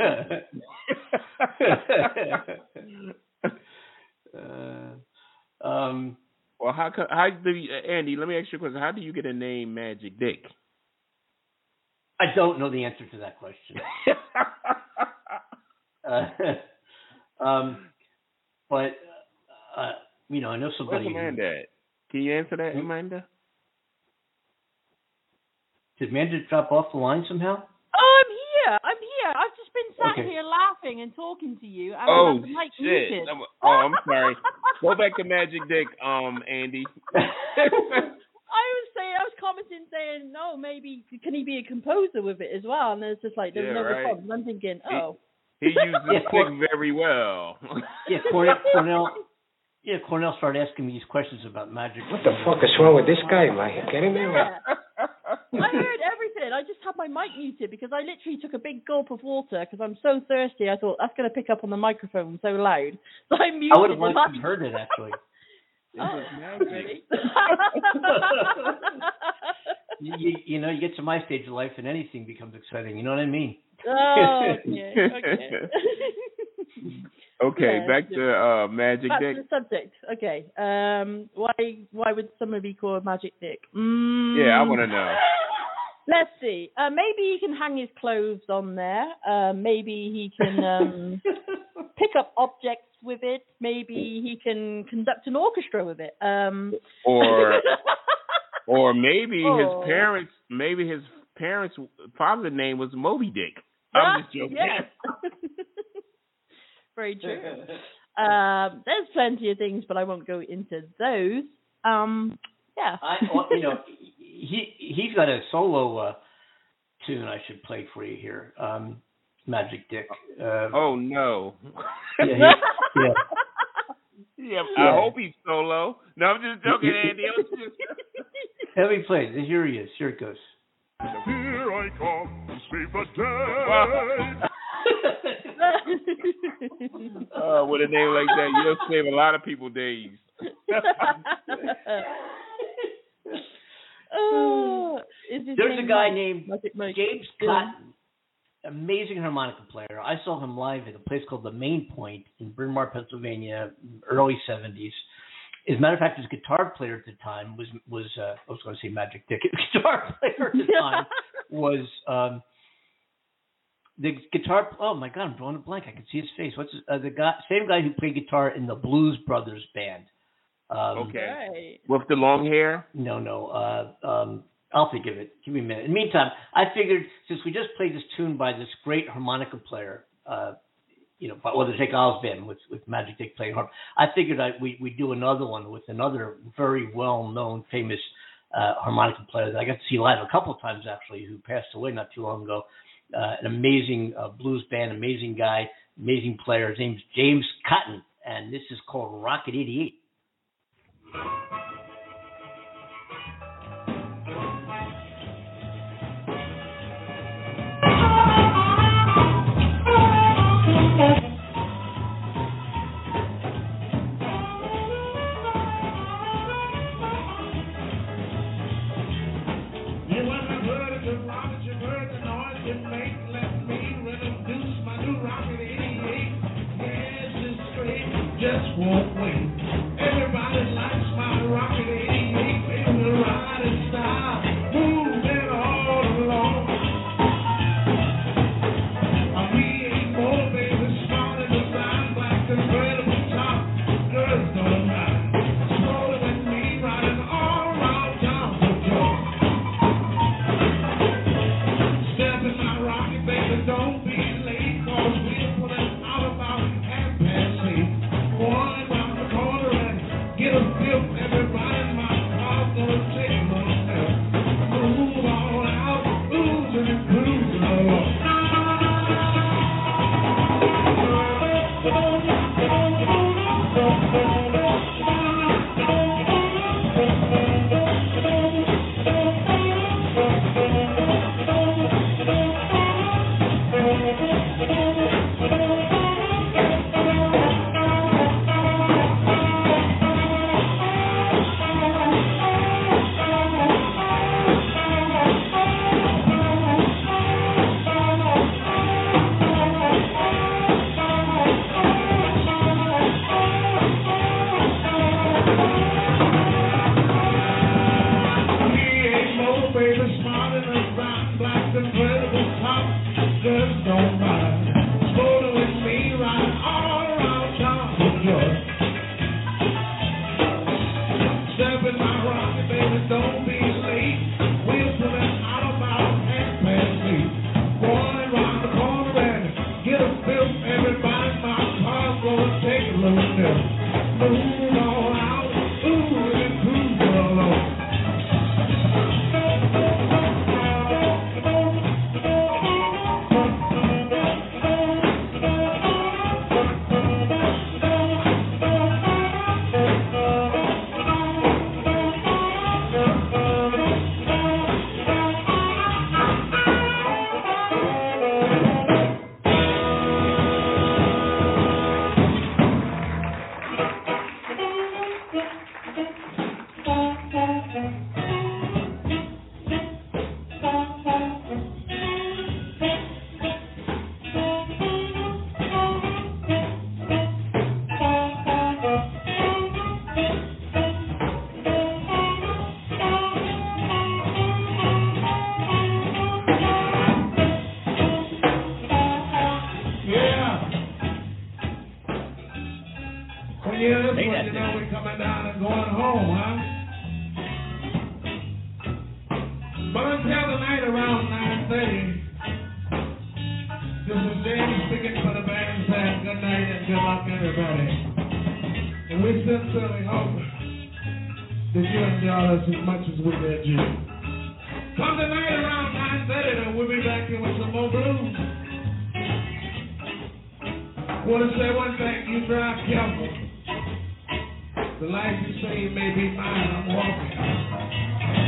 uh, um.
Well, how how do you, Andy? Let me ask you a question. How do you get a name Magic Dick?
I don't know the answer to that question. uh, um, but uh, you know, I know somebody.
Where's Amanda at? Can you answer that, Amanda?
Did Amanda drop off the line somehow?
Oh, I'm here. I'm here. I've just just been sat
Okay.
here laughing and talking to you. And
Oh
I have the mic
shit!
muted.
I'm- Oh, I'm sorry. Go back to Magic Dick, um, Andy.
I was saying, I was commenting, saying, no, maybe can he be a composer with it as well? And it's just like there's
Yeah,
no
right.
response. And I'm thinking, oh,
He uses
Yeah,
the
Cor-
stick very well.
Yeah, Cornell, Cornell. Yeah, Cornell started asking me these questions about magic.
What the fuck is wrong with this guy? Am I kidding me?
yeah. I heard everything. I just had my mic muted because I literally took a big gulp of water because I'm so thirsty. I thought that's going to pick up on the microphone so loud, so I muted.
I would have
the
liked to
mic.
have heard it actually.
Oh, really?
you, you, you know, you get to my stage of life and anything becomes exciting. You know what I mean?
Oh, okay. Okay.
Okay,
Yeah,
back to uh, Magic
Back
Dick.
to the subject. Okay. Um, why why would someone be called Magic Dick? Mm,
Yeah, I want to know.
Let's see. Uh, maybe he can hang his clothes on there. Uh, maybe he can um, pick up objects with it. Maybe he can conduct an orchestra with it. Um,
Or, or maybe
Oh.
his parents, maybe his parents' father's name was Moby Dick. I'm just joking.
Yes. Very true. Um, there's plenty of things, but I won't go into those. Um, yeah.
I, well, you know, he he's got a solo uh, tune I should play for you here. Um, Magic Dick. Uh,
Oh no.
yeah, he- yeah.
Yeah,
Yeah.
I hope he's solo. No, I'm just joking, Andy. I'm just...
Let me play it. Here he is. Here it goes.
Here I come to save the day.
Uh, with a name like that, you'll save a lot of people days.
Oh, is his
There's
name
a guy
Mike?
named
Magic Mike.
James
Yeah.
Cotton, amazing harmonica player. I saw him live at a place called the Main Point in Bryn Mawr, Pennsylvania, early seventies. As a matter of fact, his guitar player at the time was was uh, I was going to say Magic Dick. His guitar player at the time was um, the guitar. Oh my God, I'm drawing a blank. I can see his face. What's his, uh, the guy? Same guy who played guitar in the Blues Brothers band. Um,
Okay.
Right.
With the long hair?
No, no. Uh, um, I'll think of it. Give me a minute. In the meantime, I figured since we just played this tune by this great harmonica player, uh, you know, by well, the Jake Isles band with, with Magic Dick playing harp, I figured I, we we do another one with another very well-known, famous uh, harmonica player that I got to see live a couple of times actually, who passed away not too long ago. Uh, an amazing uh, blues band, amazing guy, amazing player. His name's James Cotton, and this is called Rocket eighty-eight.
Just won't wait. Everybody likes my rocket eighty-eight, baby, the riding style, moving all along. We ain't more, baby, smarter design, black convertible top, girls don't mind. Rolling with me, riding all around town for joy. Step in my rocket, baby, don't be late, cause we're pulling out about half past eight. One round the corner.
train coming down and going home, huh? But until tonight around nine thirty, this is James speaking for the band saying good night and good luck, everybody. And we sincerely hope that you enjoy us as much as we did you. Come tonight around nine thirty and we'll be back here with some more blues. I want to say one thing, you drive careful. The life you say may be mine, I'm walking.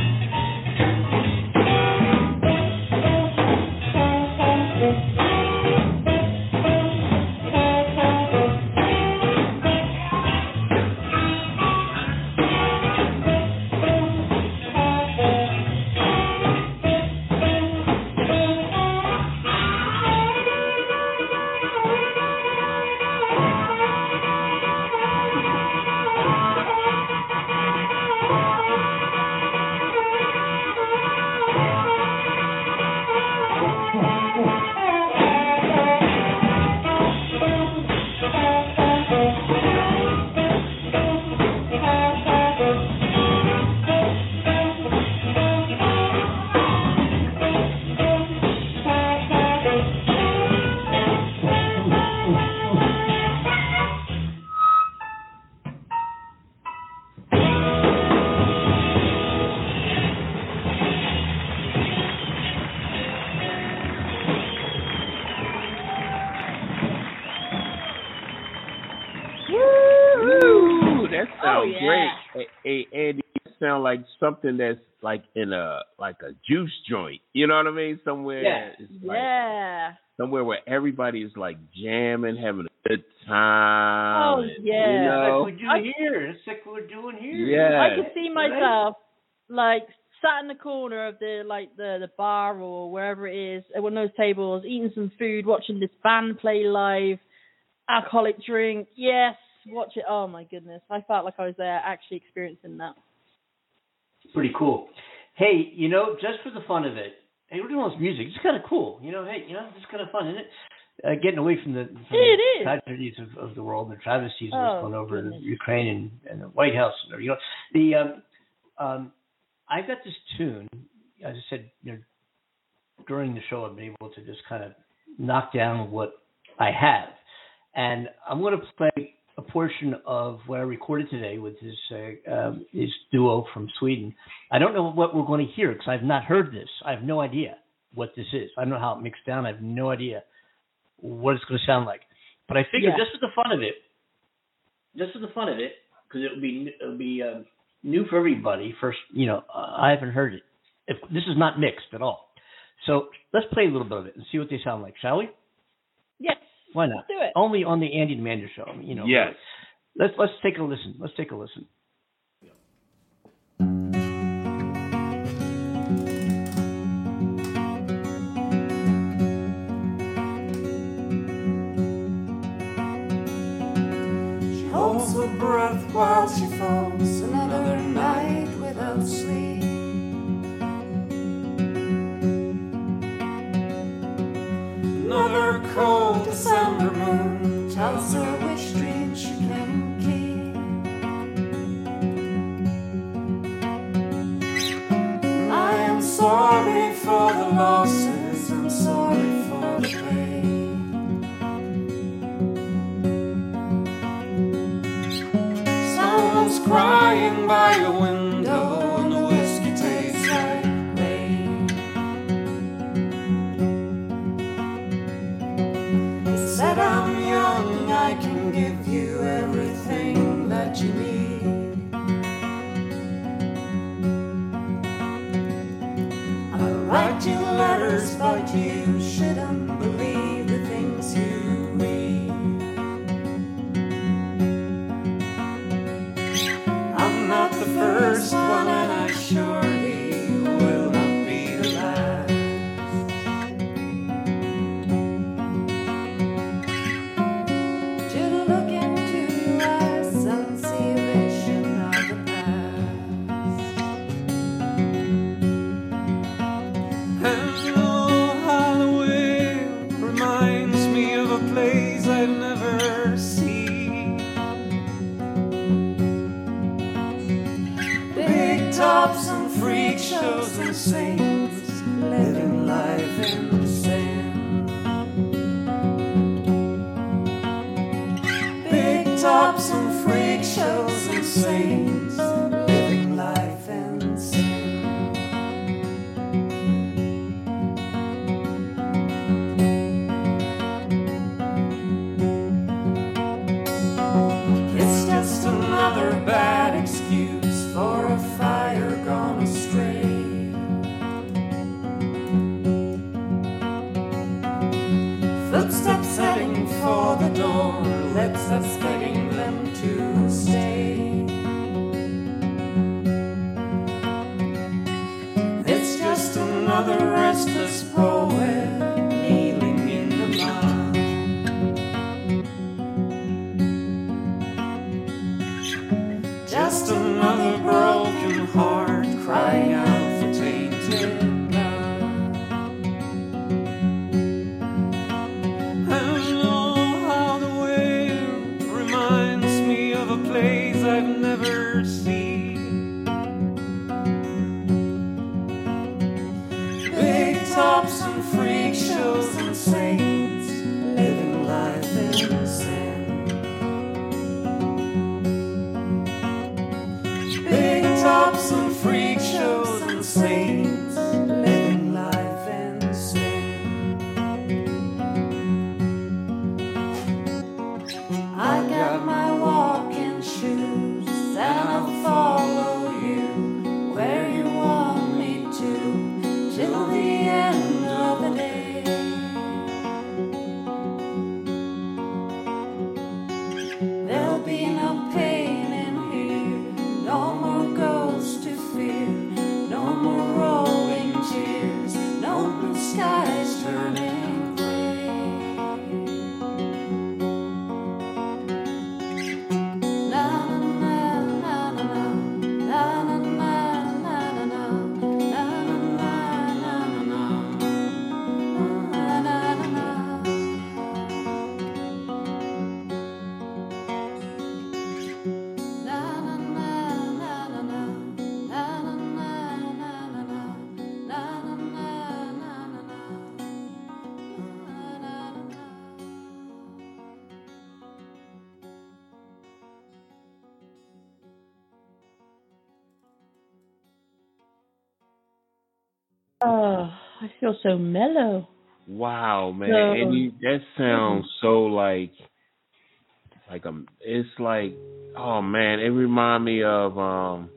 sound oh, yeah. great. Hey, hey, Andy, it sound like something that's like in a like a juice joint. You know what I mean? Somewhere,
yeah,
it's
like,
yeah. Somewhere where everybody is like jamming, having a good time.
Oh
and,
yeah,
you know?
Like we're doing I, here. It's like we're doing here.
Yeah,
I can see myself like sat in the corner of the like the the bar or wherever it is, at one of those tables, eating some food, watching this band play live, alcoholic drink. Yes, watch it. Oh my goodness, I felt like I was there actually experiencing that.
Pretty cool. Hey, you know, just for the fun of it, hey, we're doing all this music. It's kind of cool. You know, hey, you know, it's kind of fun, isn't it? Uh, getting away from the, from
it
the
is.
tragedies of, of the world, the travesties of
oh,
what's going over in
goodness.
Ukraine and, and the White House. You know, the um, um, I got this tune. As I said, you know, during the show, I've been able to just kind of knock down what I have, and I'm going to play a portion of what I recorded today with his uh, um, his duo from Sweden. I don't know what we're going to hear because I've not heard this. I have no idea what this is. I don't know how it mixed down. I have no idea what it's going to sound like. But I figured yeah. just for the fun of it, just for the fun of it, because it'll be it'll be um, new for everybody. First, you know, uh, I haven't heard it. If, this is not mixed at all. So let's play a little bit of it and see what they sound like, shall we?
Yes.
Why not?
Let's do it.
Only on the Andy Demander show. I mean, you know.
Yes.
Let's let's take a listen. Let's take a listen.
She holds her breath while she falls another night without sleep. Another cold December moon tells her which dreams she can keep. I am sorry for the losses, I'm sorry for the pain. Someone's crying by your window and the whiskey tastes like rain. Said I'm young, I can give you everything that you need. I'll write you letters, but you shouldn't believe the things you read. I'm not the first saints living life in sin. It's just another bad excuse for a fire gone astray. Footsteps heading for the door, lips that's begging them to stay. It's just another restless poet kneeling in the mud. Just another broken heart crying out for tainted blood. And oh, how the wave reminds me of a place I've never seen. Big tops and freak shows and saints living life in sin. Big tops and freak shows and saints living life in sin. I got my walking shoes and I'll follow you where you want me to till the end of the day. There'll be no pain in here, no more ghosts to fear, no more rolling tears, no blue skies turning gray. Na na na na na na, na na na na na na, na na na na na na, na na na na.
Oh, I feel so mellow.
Wow, man,
So-
and you, that sounds so like, like um, it's like, oh man, it remind me of um,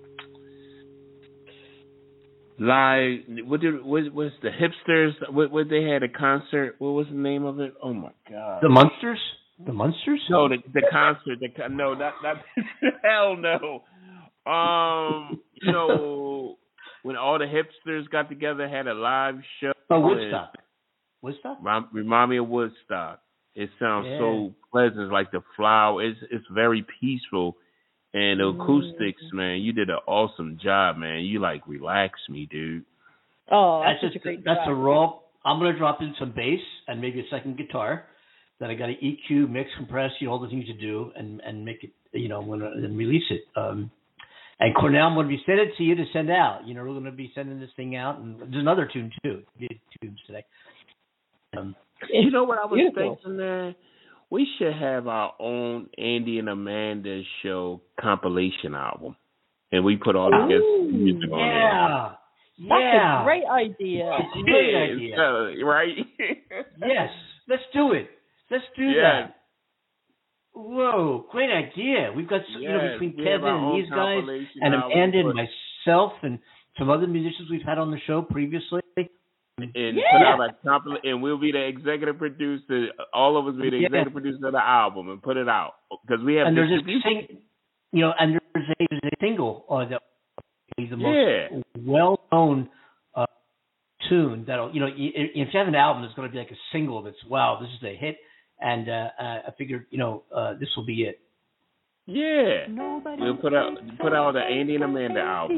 live. What did what was the hipsters? What what they had a concert? What was the name of it? Oh my god,
The Munsters? The Munsters?
no, the the concert. The con- no, not not hell no. Um, you know, when all the hipsters got together, had a live show.
Oh,
and-
Woodstock. Woodstock?
Rem- Remind me of Woodstock. It sounds
Yeah.
so pleasant, like the flower. It's it's very peaceful, and the acoustics, man. You did an awesome job, man. You like relax me, dude.
Oh,
That's
that's such a
just
great
that's a
track.
raw. I'm gonna drop in some bass and maybe a second guitar. Then I got to E Q, mix, compress, you know, all the things you do, and and make it, you know, when and release it. Um, and Cornell, I'm gonna be sending it to you to send out. You know, we're gonna be sending this thing out, and there's another tune too. We did tunes today. Um,
You know what I was
Beautiful.
thinking there? We should have our own Andy and Amanda show compilation album, and we put all the guest music on there.
yeah,
That's
yeah,
a great idea.
great
Yeah,
idea.
uh, right?
Yes, let's do it. Let's do
Yes.
that. Whoa, great idea. We've got, you know,
Yes,
between
we have
Kevin
our
and
own
these guys
compilation
and
album,
Amanda and
but-
myself and some other musicians we've had on the show previously.
and
Yeah.
put out a compil- and we'll be the executive producer. All of us be the
Yeah.
executive producer of the album and put it out because we have
And there's a
distribution.
sing, you know, and there's a, there's a single uh, that is the most
Yeah.
well-known uh, tune that'll, you know, i- if you have an album, it's going to be like a single that's, wow, this is a hit. And uh, uh, I figured, you know, uh, this will be it.
Yeah, we'll put out put out the Andy and Amanda album.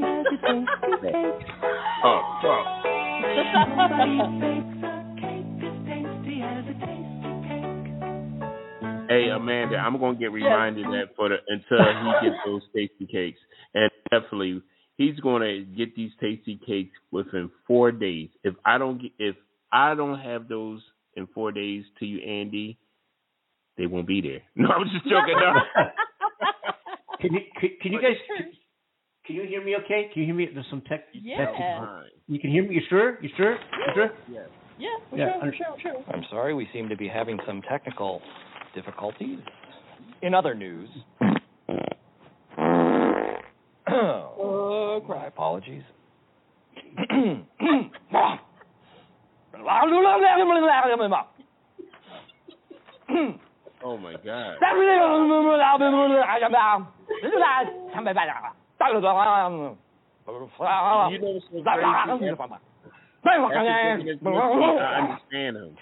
Oh, fuck. Hey Amanda, I'm gonna get reminded that for the until he gets those tasty cakes, and definitely he's gonna get these tasty cakes within four days. If I don't get, if I don't have those in four days to you, Andy, they won't be there. No, I'm just joking. No.
Can you can, can you guys can, can you hear me? Okay, can you hear me? There's some tech.
Yeah.
tech you can hear me. You sure? You sure? You sure?
Yes.
Yeah, for
Yeah,
sure, for
under-
sure, for sure.
I'm sorry, we seem to be having some technical difficulties. In other news,
Oh,
my
crap.
apologies.
Oh my God. You know what's so crazy? After taking his whiskey, I understand him.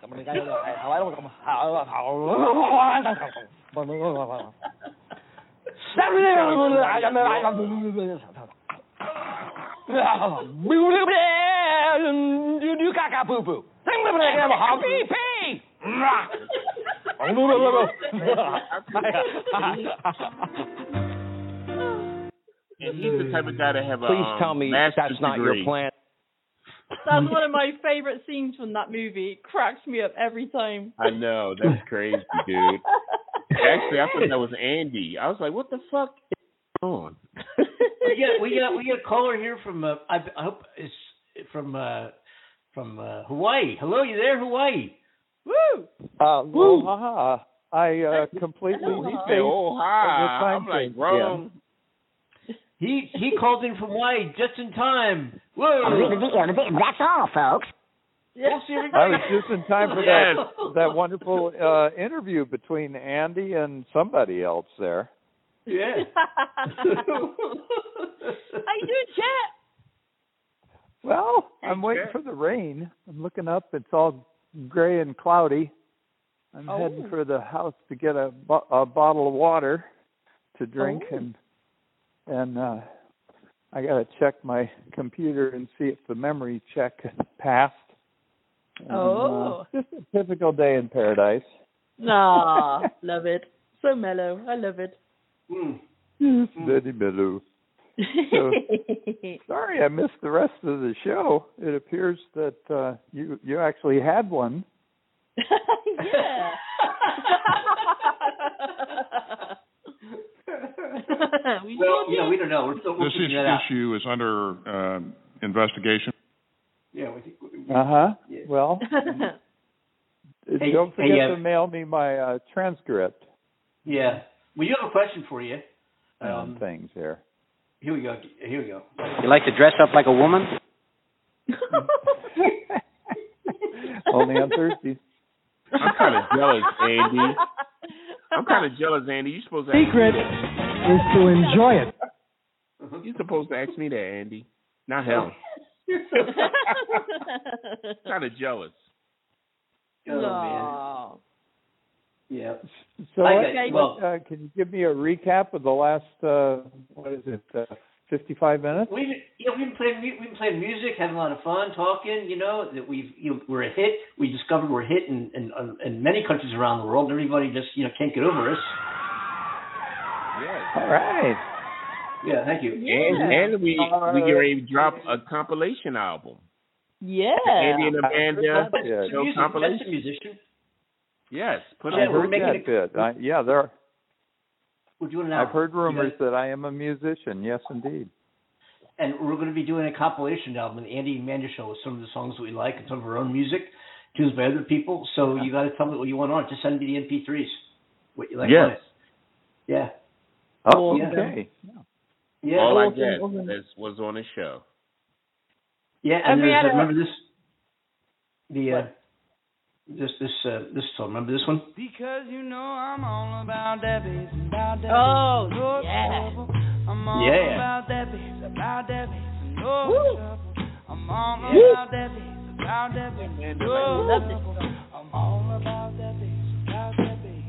And he's the type of guy to have a
Please
um,
tell me
master's
that's not
degree.
your plan.
That's one of my favorite scenes from that movie. It cracks me up every time.
I know, that's crazy, dude. Actually, I thought that was Andy. I was like, what the fuck is going on?
we got we got we got a caller here from uh, I, I hope it's from uh, from uh, Hawaii. Hello, you there, Hawaii? Woo!
Uh, Woo! Ha ha! I uh, completely
Say, oh hi! I'm like wrong.
He he called in from Hawaii just in time. Whoa!
That's all, folks.
We'll see
I was just in time for that that wonderful uh, interview between Andy and somebody else there.
Yeah.
How you doing, Chet?
Well, I'm waiting for the rain. I'm looking up. It's all gray and cloudy. I'm
Oh.
heading for the house to get a, bo- a bottle of water to drink,
Oh.
and and uh, I got to check my computer and see if the memory check passed. And,
Oh.
uh, just a typical day in paradise.
Nah, love it. So mellow. I love it.
Mm.
Very mellow. So, sorry, I missed the rest of the show. It appears that uh, you you actually had one.
Yeah. we
Well,
sure
yeah,
did.
we don't know. We're still we're
This
figuring that out.
issue is under um, investigation.
Yeah. We, we,
Uh huh.
Yeah.
Well,
Hey,
don't forget
hey, uh,
to mail me my uh, transcript
yeah. We do have a question for you.
and
Um,
things here.
here we go. Here we go.
You like to dress up like a woman?
Only on Thursdays.
I'm kind of jealous, Andy. I'm kind of jealous, Andy. You're supposed to
Secret
ask me
is to enjoy it.
that. You're supposed to ask me that, Andy. Not him. Kind of jealous.
Oh, man.
No.
Yeah.
So,
I
what,
got-
what,
well-
uh, can you give me a recap of the last, uh, what is it, uh, fifty-five minutes?
We yeah we've been playing mu- we've been playing music, having a lot of fun, talking. You know that we've you know, we're a hit. We discovered we're a hit in, in in many countries around the world. Everybody just you know can't get over us.
Yes.
All right.
Yeah, thank you.
And, and we
Uh,
we get ready to drop a compilation album.
Yeah.
Andy and Amanda
That's a
show
music,
compilation.
that's a musician.
Yes. Put
Yeah,
I
it
we're
heard
making
that bit. I, yeah, there.
We're doing an
I've
album.
heard
You
rumors
guys-
that I am a musician. Yes, indeed.
and we're going to be doing a compilation album, the Andy and Amanda Show, with some of the songs that we like and some of our own music, tunes by other people. So you got to tell me what you want on it. Just send me the M P threes. What you like
Yes.
on it. Yeah.
Oh,
Yeah.
okay.
Yeah.
All I
awesome,
get
awesome.
is was on the show.
Yeah, and
And we
there's,
had
uh,
a-
remember this, the uh, this this uh, this song. Remember this one?
Because you know I'm all about that bass, about that
Oh,
bass, no
yeah.
trouble. I'm all
Yeah.
about that bass, about that bass, no
Woo.
trouble. I'm all
Yeah.
about that bass, about that bass,
Man,
no
love this
trouble.
song.
I'm all about that bass, about that bass.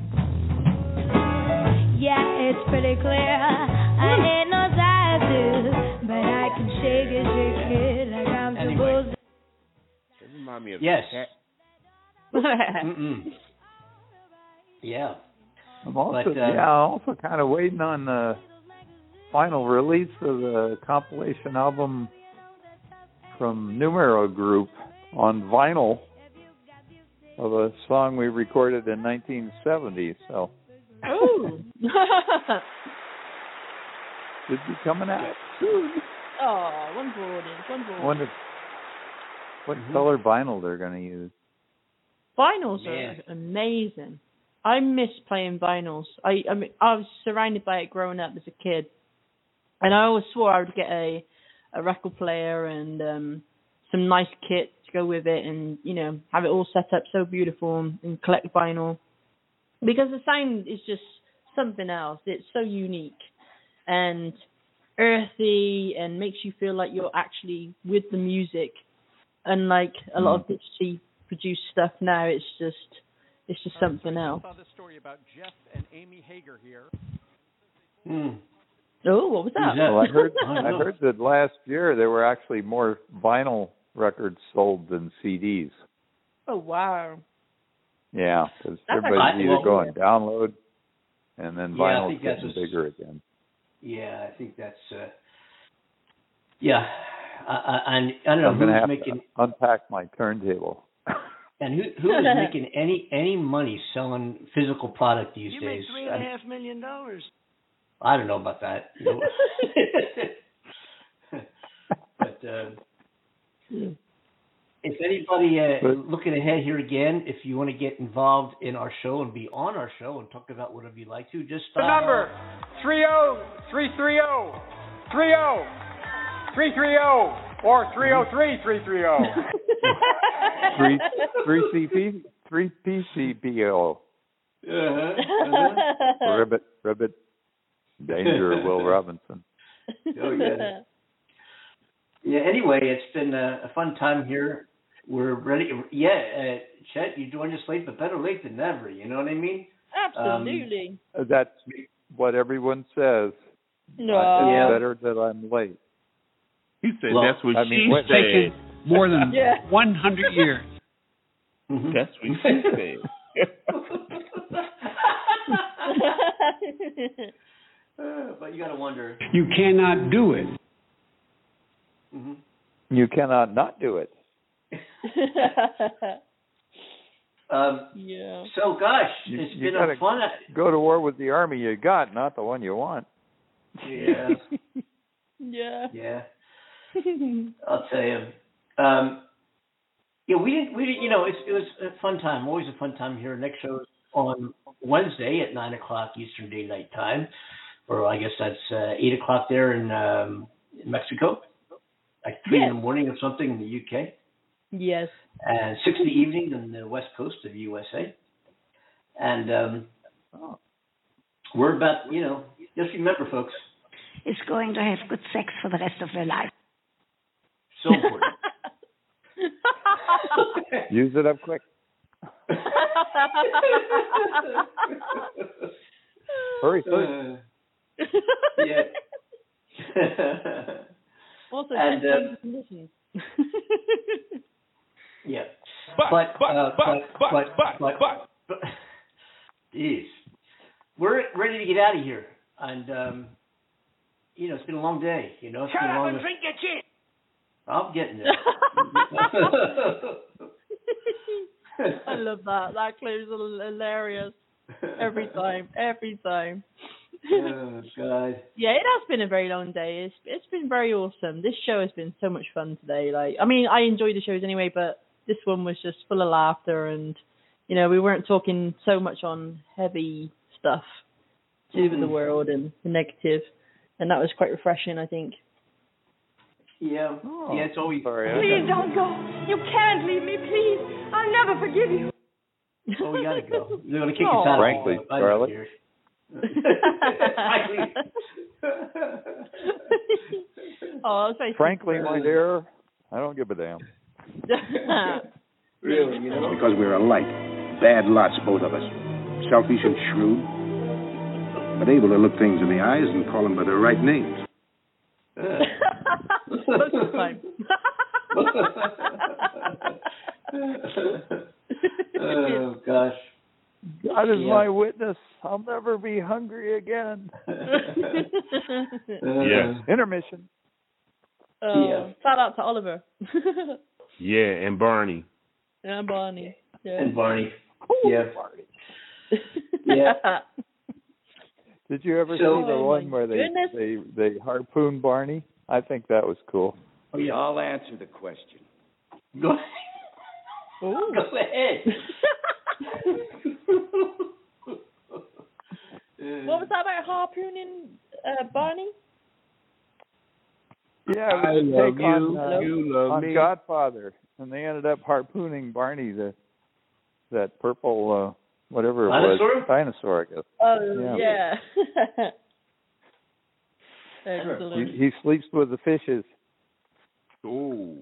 Yeah, it's pretty clear. I ain't no size, but I can shake it, shake it like I'm
Anyway.
supposed to.
It remind me of
Yes.
Cat.
Mm-mm. Yeah.
I'm also,
But, uh,
yeah, I'm also kind of waiting on the final release of the compilation album from Numero Group on vinyl of a song we recorded in nineteen seventy. So
Ooh.
should be coming out soon.
Oh, one for audience, one for
I
audience.
wonder what
Mm-hmm.
color vinyl they're going to use.
Vinyls
Man.
are amazing. I miss playing vinyls. I I mean I was surrounded by it growing up as a kid, and I always swore I would get a a record player and um, some nice kit to go with it, and you know have it all set up so beautiful and, and collect vinyl, because the sound is just something else. It's so unique and earthy and makes you feel like you're actually with the music, unlike a lot of digitally produced stuff now. It's just it's just something else.
I saw this story about Jeff and Amy Hager here.
Hmm.
Oh, what was that?
Well, I heard
I don't
I
know.
heard that last year there were actually more vinyl records sold than C Ds.
Oh wow.
Yeah, because
That's
everybody's
actually-
either
well,
going download, and then
Yeah, I
vinyl's
think that's
getting
what's-
bigger again.
Yeah, I think that's. Uh, yeah, I, I, and I don't know
I'm going to
who's
have
making
to unpack my turntable.
and who who is making any any money selling physical product these
You
days.
made three and a
I,
half million dollars.
I don't know about that. You know. But uh, if anybody uh,
But-
looking ahead here again, if you want to get involved in our show and be on our show and talk about whatever you like to, just
The
uh,
number three oh three three oh three oh three three oh or three oh three three three oh.
three three C P three P C P O.
Uh-huh, uh-huh.
Ribbit Ribbit Danger Will Robinson.
Oh yeah. Yeah. Anyway, it's been a, a fun time here. We're ready. Yeah, uh, Chet, you joined us late, but better late than never. You know what I mean?
Absolutely.
Uh, That's what everyone says.
no.
Uh, it's
Yeah.
better that I'm late.
He said
Well,
that's what
I
she
mean, what-
said.
More than
Yeah.
one hundred years.
Mhm.
That's what she said.
Uh, but you got to wonder.
You cannot do it.
Mm-hmm.
You cannot not do it.
Um,
yeah.
so, gosh,
You,
it's
you
been
gotta
a fun.
go to war with the army you got, not the one you want.
Yeah,
Yeah.
yeah. I'll tell you. Um, yeah, we didn't. We didn't. You know, it's, it was a fun time. Always a fun time here. Next show is on Wednesday at nine o'clock Eastern Daylight Time, or I guess that's uh, eight o'clock there in, um, in Mexico, like three
Yes.
in the morning or something in the U K,
Yes.
and six in the evening on the west coast of U S A. And um, we're about, you know, just remember, folks,
Is going to have good sex for the rest of their life.
so important.
Use it up quick. Hurry, hurry.
Uh, yeah.
Also,
And,
check
uh,
terms and conditions.
Yeah.
But,
But,
but,
uh,
but, but,
but,
but,
but,
but.
but, jeez. We're ready to get out of here. And, um, you know, it's been a long day. You know, it's
Shut
been a
up
long
and drink your gin.
I'm getting there.
I love that. That clip is hilarious. Every time. Every time.
Oh, God.
Yeah, it has been a very long day. It's it's been very awesome. This show has been so much fun today. Like, I mean, I enjoy the shows anyway, but this one was just full of laughter, and you know, we weren't talking so much on heavy stuff to do with the world and the negative, and that was quite refreshing, I think.
Yeah.
Oh,
yeah, it's always.
sorry,
Please don't go. You can't leave me, please. I'll never forgive you.
Oh, we gotta go. They're gonna kick
Oh.
us out.
Frankly,
I
Charlotte.
hear.
Oh, that's very
Frankly, my dear, I don't give a damn.
Really, you know.
Because we're alike. Bad lots, both of us. Selfish and shrewd. But able to look things in the eyes and call them by their right names.
Most of the time.
Oh, gosh.
God is
Yeah.
my witness. I'll never be hungry again.
Yeah.
Intermission.
Oh,
Yeah.
shout out to Oliver.
Yeah, and Barney.
And Barney. Yeah.
And Barney.
Ooh,
Yeah.
Barney.
Yeah.
Did you ever
So-
see the
Oh,
one
my
where they,
goodness.
they they harpoon Barney? I think that was cool.
Oh, yeah, I'll answer the question.
Go,
Ooh.
go ahead.
What was that about harpooning uh, Barney?
Yeah, it
I
was a
love
take
you,
on, uh,
you love
on
me.
Godfather, and they ended up harpooning Barney, the that purple uh, whatever it
Dinosaur?
was, dinosaur, I guess.
Oh,
Yeah.
yeah. Excellent.
He, he sleeps with the fishes.
Ooh.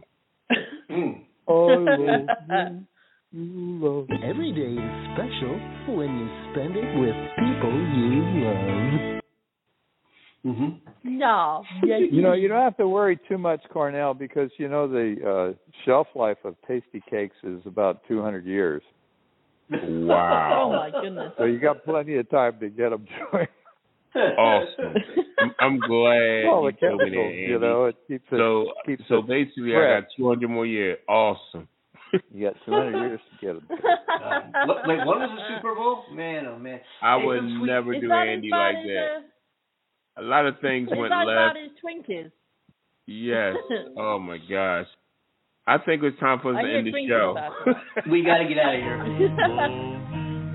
Oh, love you, you love me.
Every day is special when you spend it with people you love.
Mm-hmm.
No. Yeah,
You know, you don't have to worry too much, Cornell, because you know the uh, shelf life of Tasty Cakes is about two hundred years.
Wow.
Oh, my goodness.
So you got plenty of time to get them to
Awesome. I'm, I'm glad
All the
you told me that,
chemicals,
Andy.
you know, it keeps it.
so,
keeps
so
it
basically,
fresh.
I got two hundred more years. Awesome.
You got two hundred years to get them.
Uh, what- wait, what was the Super Bowl? Man, oh man.
I
Hey,
would
some sweet-
never
Is
do
that
Andy
as bad
like
as,
that.
uh,
A lot of things
Is
went
that as
left.
bad as Twinkies?
Yes. Oh my gosh. I think it's time for us
I
to
hear
end the
Twinkies
show.
about
We got to get out of here.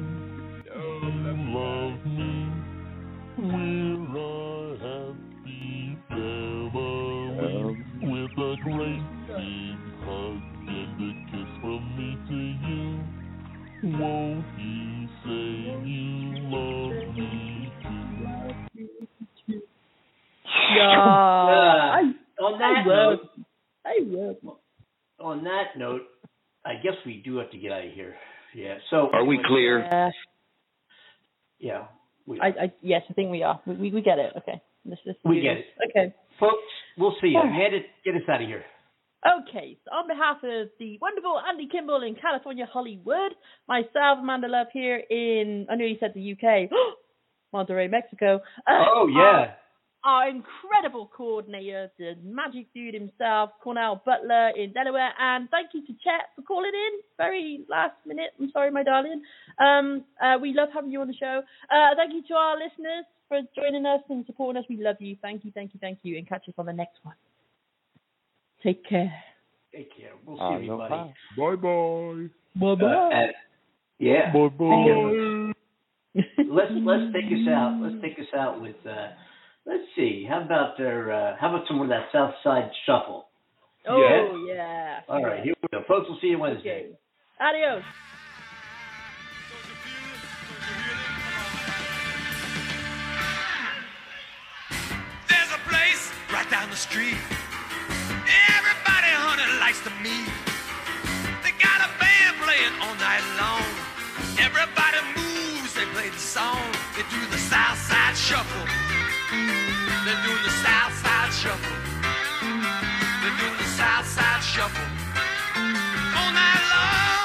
With a great big hug and a kiss from me to you, won't you say you love me too?
Yeah.
Uh,
I,
on that
I will.
note,
I will.
on that note, I guess we do have to get out of here. Yeah. So
Are we clear?
Yeah.
Yeah. We,
I, I, yes, I think we are. We, we, we get it. Okay. Let's just
We
do
get
this.
it.
Okay.
folks, we'll see you.
All right.
Get it. Get us out of here.
Okay, so on behalf of the wonderful Andy Kimball in California, Hollywood, myself, Amanda Love here in, I know you said the U K, Monterrey, Mexico. Uh,
Oh, yeah.
Our, our incredible coordinator, the magic dude himself, Cornell Butler in Delaware, and thank you to Chet for calling in, very last minute, I'm sorry, my darling. Um, uh, we love having you on the show. Uh, thank you to our listeners for joining us and supporting us. We love you. Thank you, thank you, thank you, and catch us on the next one. Take care.
Take care. We'll see
Uh,
everybody.
no
Bye bye.
Bye bye.
Uh, uh, yeah.
Bye bye.
let's let's take us out. Let's take us out with. Uh, let's see. How about their? Uh, how about some more of that South Side Shuffle?
Oh yeah.
All right. Here we go, folks. We'll see you Wednesday.
Okay. Adios.
There's a place right down the street. Everybody, honey, likes to meet. They got a band playing all night long. Everybody moves, they play the song. They do the South Side Shuffle. They're doing the South Side Shuffle. They're doing the South Side Shuffle all night long.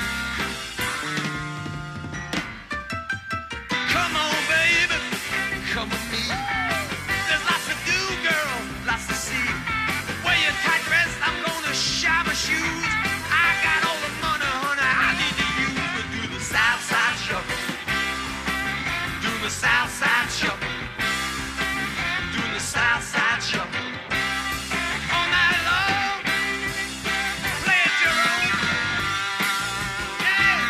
Come on, baby, come with me. There's lots to do, girl, lots to see. Wear your tight dress, I'm gonna shine my shoes. I got all the money, honey, I need to use. But do the South Side Shuffle. Do the South Side Shuffle. Do the South Side Shuffle. All night long. Play it your own. Yeah.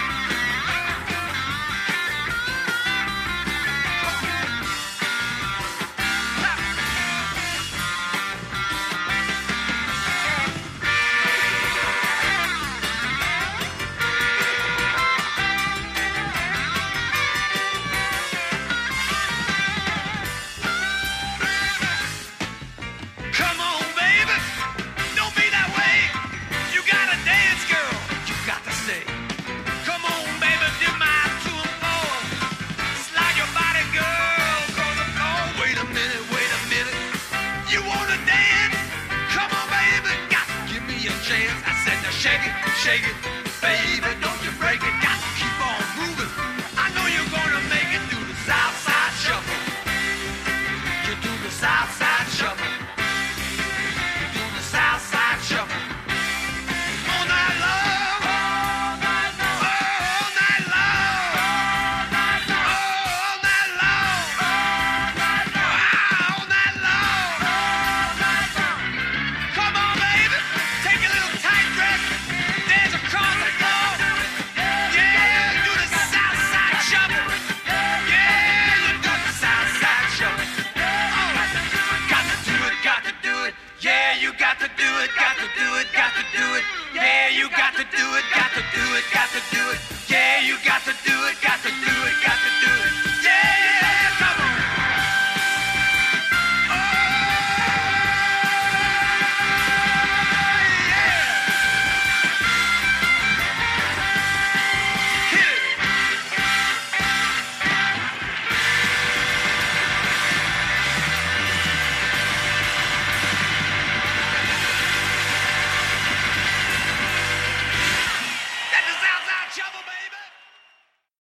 Come on, baby, don't be that way. You gotta dance, girl. You got to say, come on, baby, do my two and four. Slide your body, girl, across the floor. Wait a minute, wait a minute. You wanna dance? Come on, baby, got to give me a chance. I said, now shake it, shake it, baby, don't you break it. Got to keep on moving. I know you're gonna make it through the South Side Shuffle. You do the South Side Shuffle. Do the South Side Shuffle. All night long. All night long. All night long. All night long. All night long. to do it, got to do it, got to do it. Yeah, you got to do it, got